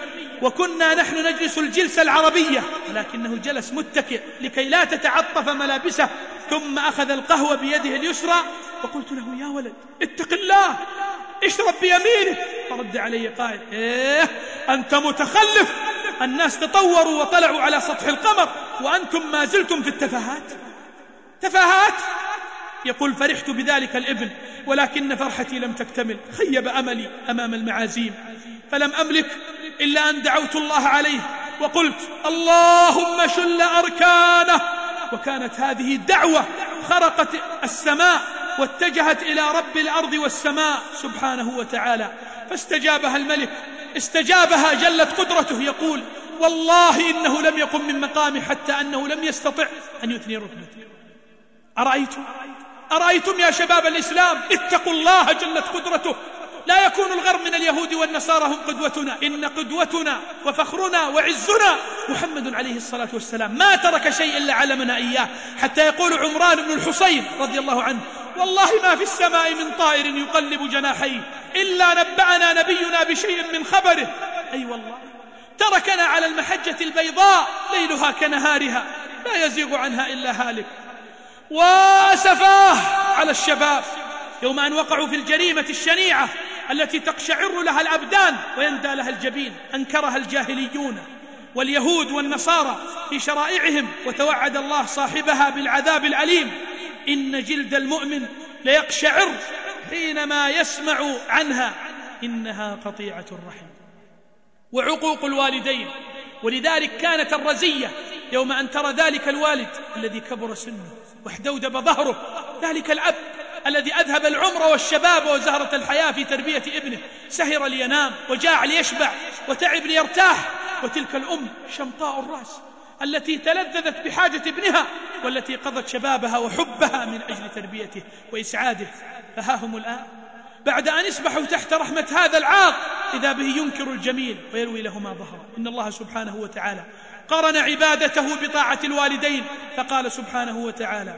وكنا نحن نجلس الجلسة العربية، لكنه جلس متكئ لكي لا تتعطف ملابسه، ثم أخذ القهوة بيده اليسرى، وقلت له: يا ولد اتق الله، اشرب بيمينك. فرد علي قائل: إيه أنت متخلف، الناس تطوروا وطلعوا على سطح القمر وأنتم ما زلتم في التفاهات. تفاهات. يقول: فرحت بذلك الابن، ولكن فرحتي لم تكتمل، خيب أملي أمام المعازيم، فلم أملك إلا أن دعوت الله عليه وقلت: اللهم شل أركانه. وكانت هذه دعوة خرقت السماء واتجهت إلى رب الأرض والسماء سبحانه وتعالى، فاستجابها الملك، استجابها جلت قدرته. يقول: والله إنه لم يقم من مقامه حتى أنه لم يستطع أن يثني ركبته. أرأيتم أرأيتم يا شباب الإسلام، اتقوا الله جلت قدرته. لا يكون الغرب من اليهود والنصارى هم قدوتنا، إن قدوتنا وفخرنا وعزنا محمد عليه الصلاة والسلام، ما ترك شيء إلا علمنا إياه. حتى يقول عمران بن الحصين رضي الله عنه: والله ما في السماء من طائر يقلب جناحيه إلا نبأنا نبينا بشيء من خبره. أي والله، تركنا على المحجة البيضاء ليلها كنهارها لا يزيغ عنها إلا هالك. وأسفاه على الشباب يوم أن وقعوا في الجريمة الشنيعة التي تقشعر لها الأبدان ويندى لها الجبين، أنكرها الجاهليون واليهود والنصارى في شرائعهم، وتوعد الله صاحبها بالعذاب الأليم. إن جلد المؤمن ليقشعر حينما يسمع عنها، إنها قطيعة الرحم. وعقوق الوالدين، ولذلك كانت الرزية يوم أن ترى ذلك الوالد الذي كبر سنه واحدودب ظهره، ذلك الأب الذي أذهب العمر والشباب وزهرة الحياة في تربية ابنه، سهر لينام وجاع ليشبع وتعب ليرتاح، وتلك الأم شمطاء الرأس التي تلذذت بحاجة ابنها والتي قضت شبابها وحبها من أجل تربيته وإسعاده. فها هم الآن بعد أن يسبحوا تحت رحمة هذا العاق إذا به ينكر الجميل ويروي له ما ظهر. إن الله سبحانه وتعالى قرن عبادته بطاعة الوالدين، فقال سبحانه وتعالى: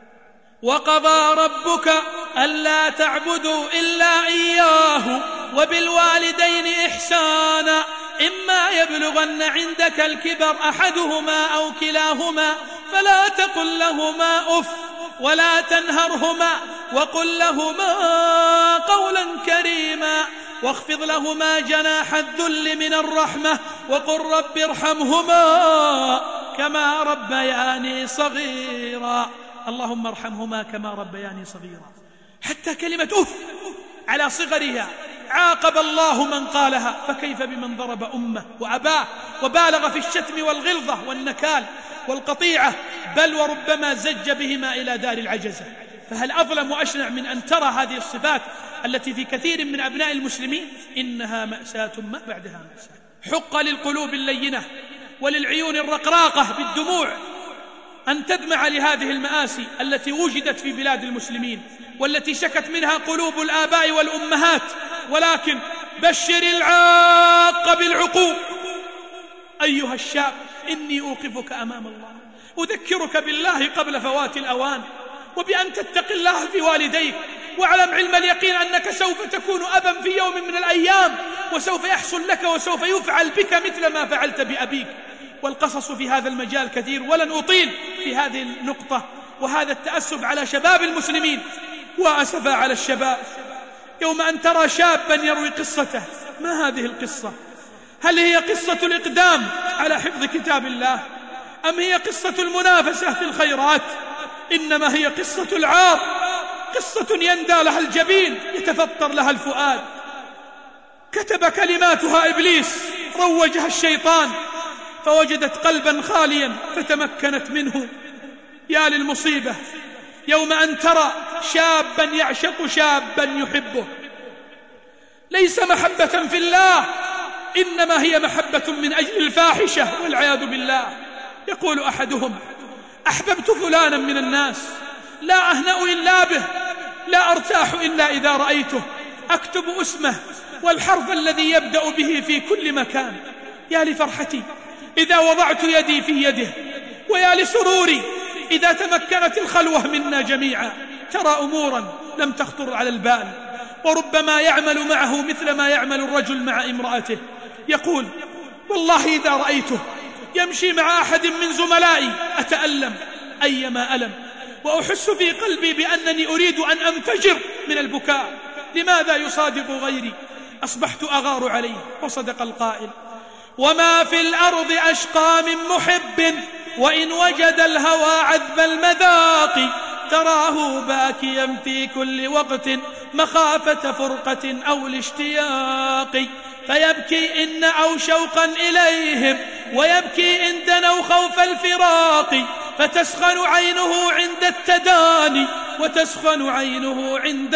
وقضى ربك ألا تعبدوا إلا إياه وبالوالدين إحسانا إما يبلغن عندك الكبر أحدهما أو كلاهما فلا تقل لهما أف ولا تنهرهما وقل لهما قولا كريما واخفض لهما جناح الذل من الرحمة وقل رب ارحمهما كما ربياني صغيرا. اللهم ارحمهما كما ربياني صغيرا. حتى كلمة أف على صغرها عاقب الله من قالها، فكيف بمن ضرب أمه وأباه وبالغ في الشتم والغلظة والنكال والقطيعة، بل وربما زج بهما إلى دار العجزة. فهل أظلم وأشنع من أن ترى هذه الصفات التي في كثير من أبناء المسلمين؟ إنها مأساة ما بعدها مأساة. حق للقلوب اللينة وللعيون الرقراقة بالدموع أن تدمع لهذه المآسي التي وجدت في بلاد المسلمين والتي شكت منها قلوب الآباء والأمهات. ولكن بشر العاق بالعقوق. أيها الشاب، إني أوقفك أمام الله، أذكرك بالله قبل فوات الأوان، وبأن تتق الله في والديك، واعلم علم اليقين أنك سوف تكون أبا في يوم من الأيام، وسوف يحصل لك وسوف يفعل بك مثل ما فعلت بأبيك. والقصص في هذا المجال كثير، ولن أطيل في هذه النقطة وهذا التأسف على شباب المسلمين. وأسف على الشباب يوم أن ترى شابا يروي قصته. ما هذه القصة؟ هل هي قصة الإقدام على حفظ كتاب الله، أم هي قصة المنافسة في الخيرات؟ إنما هي قصة العار، قصة يندى لها الجبين يتفطر لها الفؤاد. كتب كلماتها إبليس، روجها الشيطان، فوجدت قلبا خاليا فتمكنت منه. يا للمصيبة يوم أن ترى شابا يعشق شابا يحبه، ليس محبة في الله، إنما هي محبة من أجل الفاحشة والعياذ بالله. يقول أحدهم: أحببت فلانا من الناس، لا أهنأ إلا به، لا أرتاح إلا إذا رأيته، أكتب اسمه والحرف الذي يبدأ به في كل مكان. يا لفرحتي إذا وضعت يدي في يده، ويا لسروري إذا تمكنت الخلوة منا جميعا. ترى أمورا لم تخطر على البال، وربما يعمل معه مثل ما يعمل الرجل مع امرأته. يقول: والله إذا رأيته يمشي مع أحد من زملائي أتألم أيما ألم، وأحس في قلبي بأنني أريد أن أنفجر من البكاء. لماذا يصادق غيري؟ أصبحت أغار عليه. وصدق القائل: وما في الأرض أشقى من محب وإن وجد الهوى عذب المذاق، تراه باكيا في كل وقت مخافة فرقة أو الاشتياق، فيبكي إن أو شوقا إليهم ويبكي إن دنوا خوف الفراق، فتسخن عينه عند التداني وتسخن عينه عند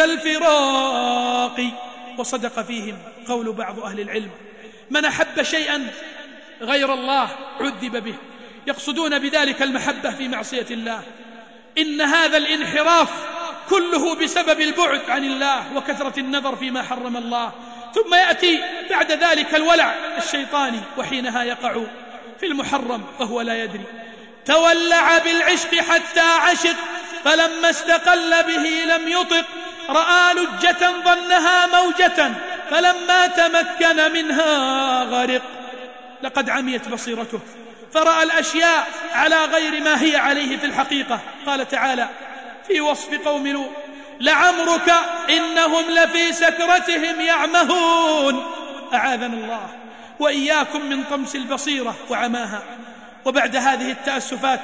الفراق. وصدق فيهم قول بعض أهل العلم: من أحب شيئا غير الله عذب به، يقصدون بذلك المحبة في معصية الله. إن هذا الانحراف كله بسبب البعد عن الله وكثرة النظر فيما حرم الله، ثم يأتي بعد ذلك الولع الشيطاني، وحينها يقع في المحرم وهو لا يدري. تولع بالعشق حتى عشق فلما استقل به لم يطق، رأى لجة ظنها موجة فلما تمكن منها غرق. لقد عميت بصيرته فرأى الأشياء على غير ما هي عليه في الحقيقة. قال تعالى في وصف قوم لوط: لعمرك إنهم لفي سكرتهم يعمهون. أعاذنا الله وإياكم من طمس البصيرة وعماها. وبعد هذه التأسفات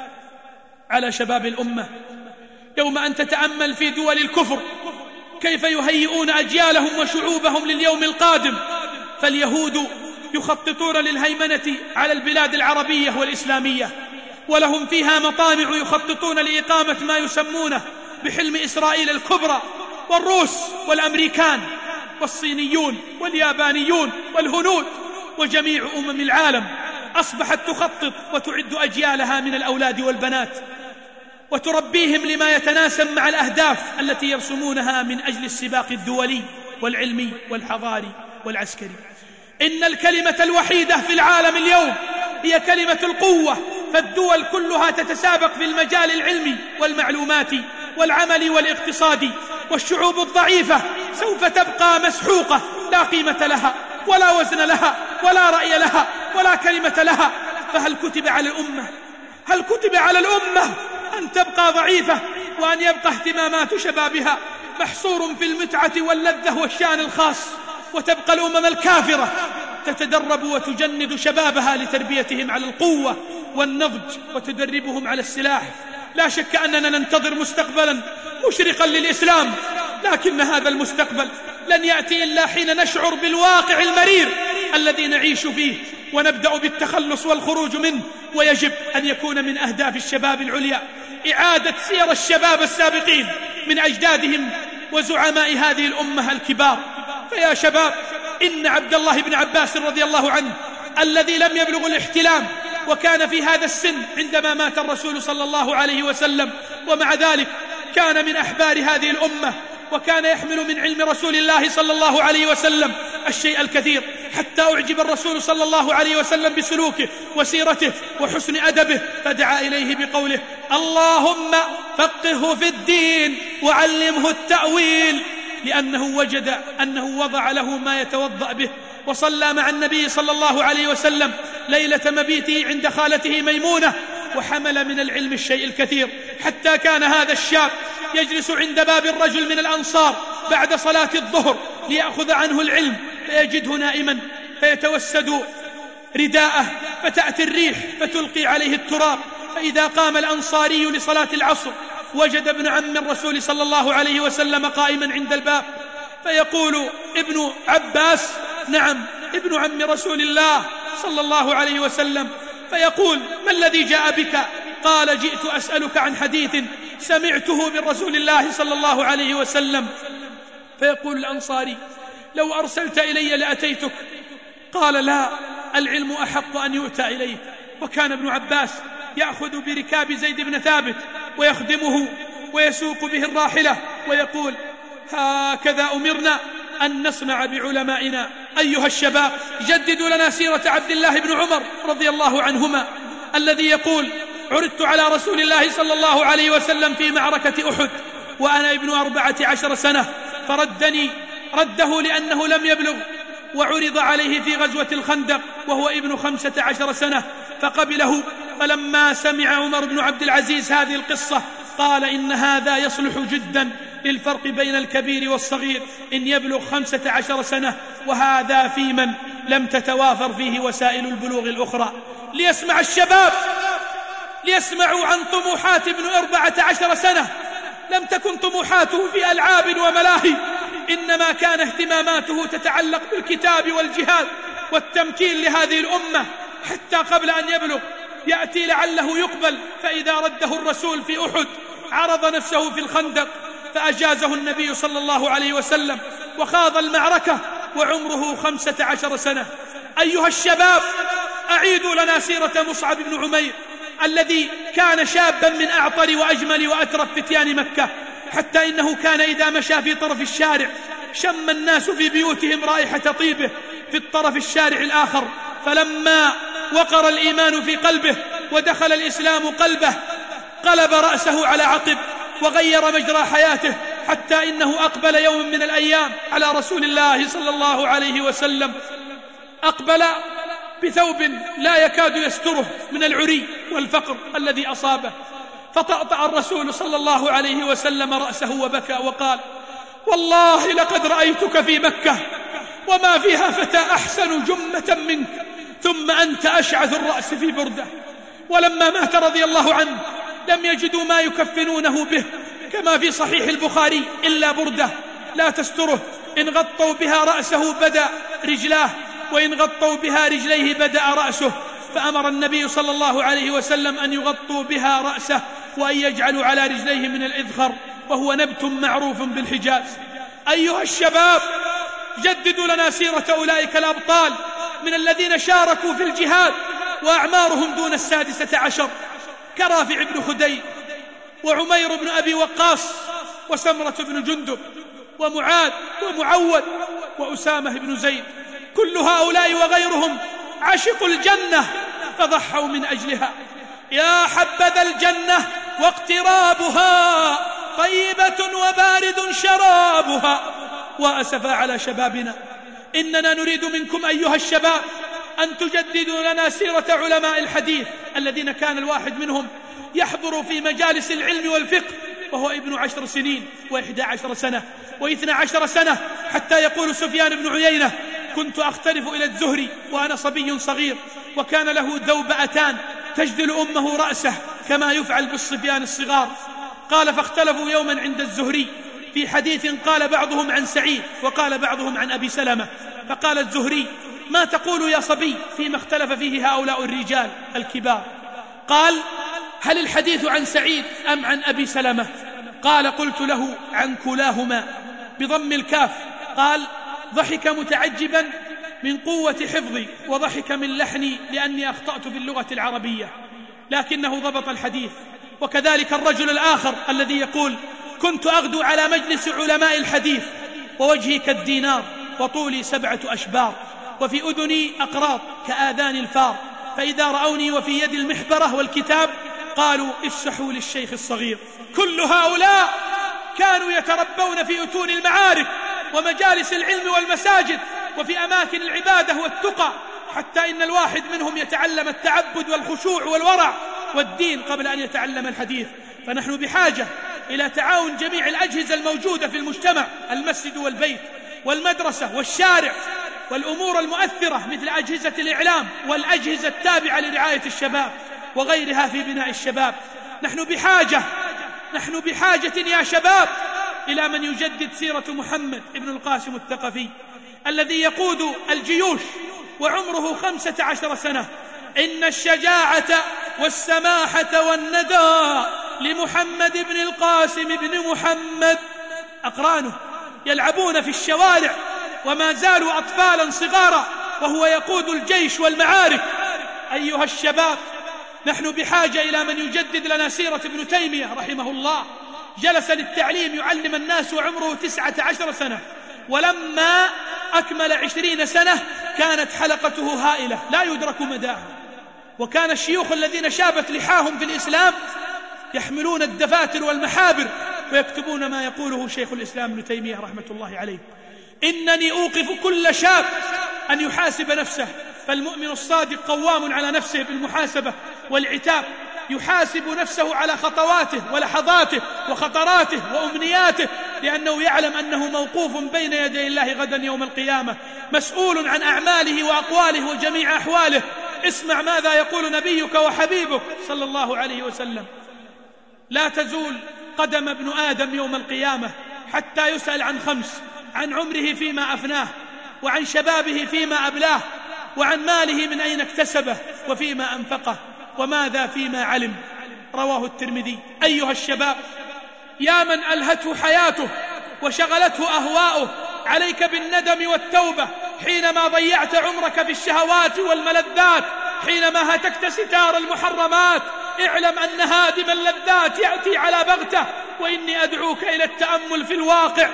على شباب الأمة، يوم أن تتأمل في دول الكفر كيف يهيئون أجيالهم وشعوبهم لليوم القادم، فاليهود يخططون للهيمنة على البلاد العربية والإسلامية، ولهم فيها مطامع يخططون لإقامة ما يسمونه بحلم إسرائيل الكبرى، والروس والأمريكان والصينيون واليابانيون والهنود وجميع أمم العالم أصبحت تخطط وتعد أجيالها من الأولاد والبنات وتربيهم لما يتناسب مع الأهداف التي يرسمونها من أجل السباق الدولي والعلمي والحضاري والعسكري. إن الكلمة الوحيدة في العالم اليوم هي كلمة القوة، فالدول كلها تتسابق في المجال العلمي والمعلوماتي والعملي والاقتصادي، والشعوب الضعيفة سوف تبقى مسحوقة لا قيمة لها ولا وزن لها ولا رأي لها ولا كلمة لها. فهل كتب على الأمة هل كتب على الأمة أن تبقى ضعيفة، وأن يبقى اهتمامات شبابها محصور في المتعة واللذة والشأن الخاص، وتبقى الأمم الكافرة تتدرب وتجند شبابها لتربيتهم على القوة والنضج وتدربهم على السلاح؟ لا شك أننا ننتظر مستقبلا مشرقا للإسلام، لكن هذا المستقبل لن يأتي إلا حين نشعر بالواقع المرير الذي نعيش فيه ونبدأ بالتخلص والخروج منه. ويجب أن يكون من أهداف الشباب العليا إعادة سير الشباب السابقين من أجدادهم وزعماء هذه الأمة الكبار. فيا شباب، إن عبد الله بن عباس رضي الله عنه الذي لم يبلغ الاحتلام وكان في هذا السن عندما مات الرسول صلى الله عليه وسلم، ومع ذلك كان من أحبار هذه الأمة، وكان يحمل من علم رسول الله صلى الله عليه وسلم الشيء الكثير، حتى أعجب الرسول صلى الله عليه وسلم بسلوكه وسيرته وحسن أدبه، فدعا إليه بقوله: اللهم فقهه في الدين وعلمه التأويل، لأنه وجد أنه وضع له ما يتوضأ به، وصلى مع النبي صلى الله عليه وسلم ليلة مبيته عند خالته ميمونة، وحمل من العلم الشيء الكثير، حتى كان هذا الشاب يجلس عند باب الرجل من الأنصار بعد صلاة الظهر ليأخذ عنه العلم، فيجده نائما فيتوسد رداءه، فتأتي الريح فتلقي عليه التراب، فإذا قام الأنصاري لصلاة العصر وجد ابن عم الرسول صلى الله عليه وسلم قائما عند الباب، فيقول ابن عباس: نعم ابن عم رسول الله صلى الله عليه وسلم. فيقول: ما الذي جاء بك؟ قال: جئت أسألك عن حديث سمعته من رسول الله صلى الله عليه وسلم. فيقول الأنصاري: لو أرسلت إلي لأتيتك. قال: لا، العلم أحق أن يؤتى إليه. وكان ابن عباس يأخذ بركاب زيد بن ثابت ويخدمه ويسوق به الراحلة ويقول: هكذا أمرنا أن نصنع بعلمائنا. أيها الشباب، جددوا لنا سيرة عبد الله بن عمر رضي الله عنهما، الذي يقول: عرضت على رسول الله صلى الله عليه وسلم في معركة أحد وأنا ابن أربعة عشر سنة، فردني رده لأنه لم يبلغ وعرض عليه في غزوة الخندق وهو ابن خمسة عشر سنة فقبله. فلما سمع عمر بن عبد العزيز هذه القصة قال إن هذا يصلح جدا للفرق بين الكبير والصغير إن يبلغ خمسة عشر سنة، وهذا في من لم تتوافر فيه وسائل البلوغ الأخرى. ليسمع الشباب، ليسمعوا عن طموحات ابن أربعة عشر سنة لم تكن طموحاته في ألعاب وملاهي، إنما كان اهتماماته تتعلق بالكتاب والجهاد والتمكين لهذه الأمة، حتى قبل أن يبلغ يأتي لعله يقبل، فإذا رده الرسول في أحد عرض نفسه في الخندق فأجازه النبي صلى الله عليه وسلم وخاض المعركة وعمره خمسة عشر سنة. أيها الشباب، أعيدوا لنا سيرة مصعب بن عمير الذي كان شابا من أعطر وأجمل وأترف فتيان مكة، حتى إنه كان إذا مشى في طرف الشارع شم الناس في بيوتهم رائحة طيبه في الطرف الشارع الآخر. فلما وقر الإيمان في قلبه ودخل الإسلام قلبه قلب رأسه على عقب وغير مجرى حياته، حتى إنه أقبل يوم من الأيام على رسول الله صلى الله عليه وسلم، أقبل بثوب لا يكاد يستره من العري والفقر الذي أصابه، فطأطأ الرسول صلى الله عليه وسلم رأسه وبكى وقال: والله لقد رأيتك في مكة وما فيها فتى أحسن جمة منك، ثم أنت أشعث الرأس في بردة. ولما مات رضي الله عنه لم يجدوا ما يكفنونه به كما في صحيح البخاري إلا بردة لا تستره، إن غطوا بها رأسه بدأ رجلاه، وإن غطوا بها رجليه بدأ رأسه، فأمر النبي صلى الله عليه وسلم أن يغطوا بها رأسه وأن يجعلوا على رجليه من الإذخر، وهو نبت معروف بالحجاز. أيها الشباب، جددوا لنا سيرة أولئك الأبطال من الذين شاركوا في الجهاد وأعمارهم دون السادسة عشر، كرافع بن خديج وعمير بن أبي وقاص وسمرة بن جندب ومعاذ ومعوذ وأسامة بن زيد. كل هؤلاء وغيرهم عشقوا الجنة فضحوا من أجلها. يا حبذا الجنة واقترابها طيبة وبارد شرابها. وأسفا على شبابنا، إننا نريد منكم أيها الشباب أن تجددوا لنا سيرة علماء الحديث الذين كان الواحد منهم يحضر في مجالس العلم والفقه وهو ابن عشر سنين وإحدى عشر سنة وإثنى عشر سنة، حتى يقول سفيان بن عيينة: كنت أختلف إلى الزهري وأنا صبي صغير، وكان له ذوبأتان تجدل أمه رأسه كما يفعل بالصبيان الصغار. قال: فاختلفوا يوما عند الزهري في حديث، قال بعضهم عن سعيد وقال بعضهم عن أبي سلمة، فقال الزهري: ما تقول يا صبي فيما اختلف فيه هؤلاء الرجال الكبار؟ قال: هل الحديث عن سعيد أم عن أبي سلمة؟ قال: قلت له عن كلاهما بضم الكاف. قال: ضحك متعجبا من قوة حفظي وضحك من لحني لأني أخطأت في اللغة العربية، لكنه ضبط الحديث. وكذلك الرجل الآخر الذي يقول: كنت أغدو على مجلس علماء الحديث ووجهي كالدينار وطولي سبعة أشبار وفي أذني أقراط كآذان الفار، فإذا رأوني وفي يدي المحبرة والكتاب قالوا: افسحوا للشيخ الصغير. كل هؤلاء كانوا يتربون في أتون المعارك ومجالس العلم والمساجد وفي أماكن العبادة والتقى، حتى إن الواحد منهم يتعلم التعبد والخشوع والورع والدين قبل أن يتعلم الحديث. فنحن بحاجة إلى تعاون جميع الأجهزة الموجودة في المجتمع، المسجد والبيت والمدرسة والشارع والأمور المؤثرة مثل أجهزة الإعلام والأجهزة التابعة لرعاية الشباب وغيرها في بناء الشباب. نحن بحاجة نحن بحاجة يا شباب إلى من يجدد سيرة محمد ابن القاسم الثقفي الذي يقود الجيوش وعمره خمسة عشر سنة. إن الشجاعة والسماحة والندى لمحمد بن القاسم بن محمد. أقرانه يلعبون في الشوارع وما زالوا أطفالا صغارا وهو يقود الجيش والمعارك. أيها الشباب، نحن بحاجة إلى من يجدد لنا سيرة ابن تيمية رحمه الله. جلس للتعليم يعلم الناس وعمره تسعة عشر سنة، ولما أكمل عشرين سنة كانت حلقته هائلة لا يدرك مداها، وكان الشيوخ الذين شابت لحاهم في الإسلام يحملون الدفاتر والمحابر ويكتبون ما يقوله شيخ الإسلام ابن تيمية رحمة الله عليه. إنني أوقف كل شاب أن يحاسب نفسه، فالمؤمن الصادق قوام على نفسه بالمحاسبة والعتاب، يحاسب نفسه على خطواته ولحظاته وخطراته وأمنياته، لأنه يعلم أنه موقوف بين يدي الله غدا يوم القيامة، مسؤول عن أعماله وأقواله وجميع أحواله. اسمع ماذا يقول نبيك وحبيبك صلى الله عليه وسلم: لا تزول قدم ابن آدم يوم القيامة حتى يسأل عن خمس: عن عمره فيما أفناه، وعن شبابه فيما أبلاه، وعن ماله من أين اكتسبه، وفيما أنفقه، وماذا فيما علم. رواه الترمذي. أيها الشباب، يا من ألهته حياته وشغلته أهواؤه، عليك بالندم والتوبة حينما ضيعت عمرك في الشهوات والملذات، حينما هتكت ستار المحرمات. اعلم أن هادم اللذات يأتي على بغته، وإني أدعوك إلى التأمل في الواقع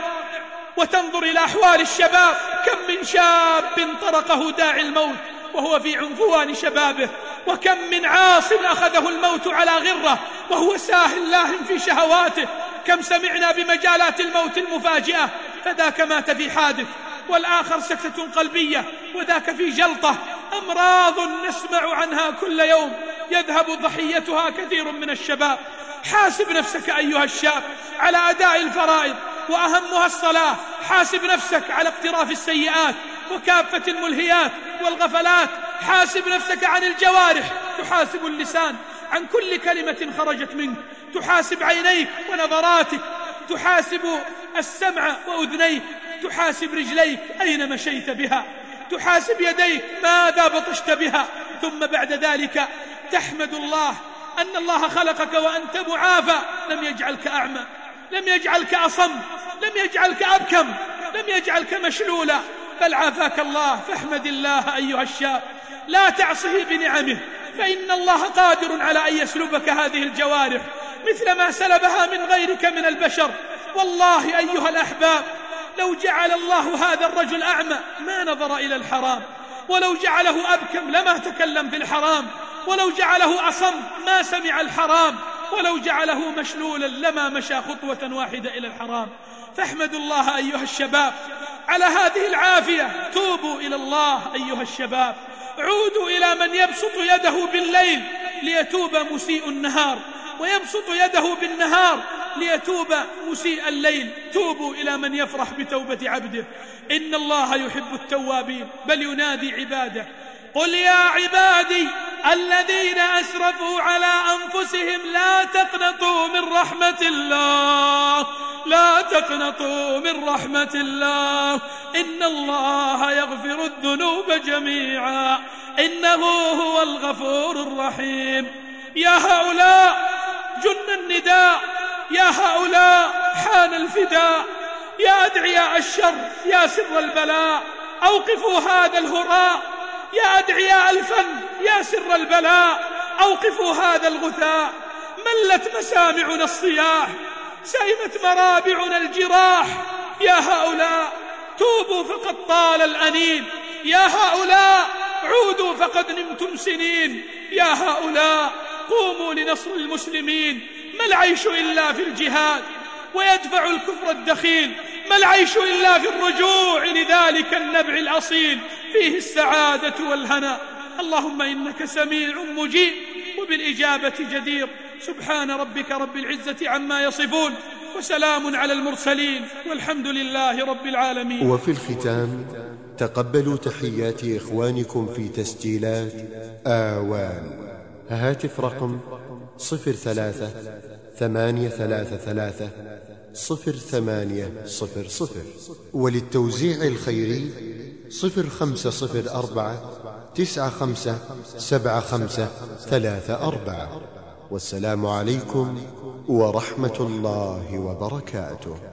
وتنظر إلى أحوال الشباب. كم من شاب طرقه داعي الموت وهو في عنفوان شبابه، وكم من عاص أخذه الموت على غرة وهو ساهل لاهٍ في شهواته. كم سمعنا بمجالات الموت المفاجئة، فذاك مات في حادث، والآخر سكتة قلبية، وذاك في جلطة. أمراض نسمع عنها كل يوم يذهب ضحيتها كثير من الشباب. حاسب نفسك أيها الشاب على أداء الفرائض وأهمها الصلاة. حاسب نفسك على اقتراف السيئات وكافة الملهيات والغفلات. حاسب نفسك عن الجوارح، تحاسب اللسان عن كل كلمة خرجت منك، تحاسب عينيك ونظراتك، تحاسب السمع وأذنيك، تحاسب رجليك أين مشيت بها، تحاسب يديك ماذا بطشت بها. ثم بعد ذلك تحمد الله أن الله خلقك وأنت معافى، لم يجعلك أعمى، لم يجعلك أصم، لم يجعلك أبكم، لم يجعلك مشلولا، بل عافاك الله. فاحمد الله أيها الشاب، لا تعصه بنعمه، فإن الله قادر على أن يسلبك هذه الجوارح مثل ما سلبها من غيرك من البشر. والله أيها الأحباب، لو جعل الله هذا الرجل أعمى ما نظر إلى الحرام، ولو جعله أبكم لما تكلم في الحرام، ولو جعله أصم ما سمع الحرام، ولو جعله مشلولا لما مشى خطوة واحدة إلى الحرام. فاحمدوا الله أيها الشباب على هذه العافية. توبوا إلى الله أيها الشباب، عودوا إلى من يبسط يده بالليل ليتوب مسيء النهار، ويبسط يده بالنهار ليتوب مسيء الليل. توبوا إلى من يفرح بتوبة عبده. إن الله يحب التوابين، بل ينادي عباده: قل يا عبادي الذين أسرفوا على أنفسهم لا تقنطوا من رحمة الله، لا تقنطوا من رحمة الله، إن الله يغفر الذنوب جميعا إنه هو الغفور الرحيم. يا هؤلاء جن النداء، يا هؤلاء حان الفداء، يا أدعياء الشر، يا سر البلاء، أوقفوا هذا الهراء. يا أدعياء الفن، يا سر البلاء، أوقفوا هذا الغثاء. ملت مسامعنا الصياح، سئمت مرابعنا الجراح. يا هؤلاء توبوا فقد طال الأنين، يا هؤلاء عودوا فقد نمتم سنين، يا هؤلاء قوموا لنصر المسلمين. ما العيش إلا في الجهاد ويدفع الكفر الدخيل، ما العيش إلا في الرجوع لذلك النبع الأصيل فيه السعادة والهنا. اللهم إنك سميع مجيب وبالإجابة جدير. سبحان ربك رب العزة عما يصفون، وسلام على المرسلين، والحمد لله رب العالمين. وفي الختام تقبلوا تحيات إخوانكم في تسجيلات آوان. هاتف رقم صفر ثلاثة ثمانية ثلاثة ثلاثة صفر ثمانية صفر صفر، وللتوزيع الخيري صفر خمسة صفر أربعة تسعة خمسة سبعة خمسة ثلاثة أربعة. والسلام عليكم ورحمة الله وبركاته.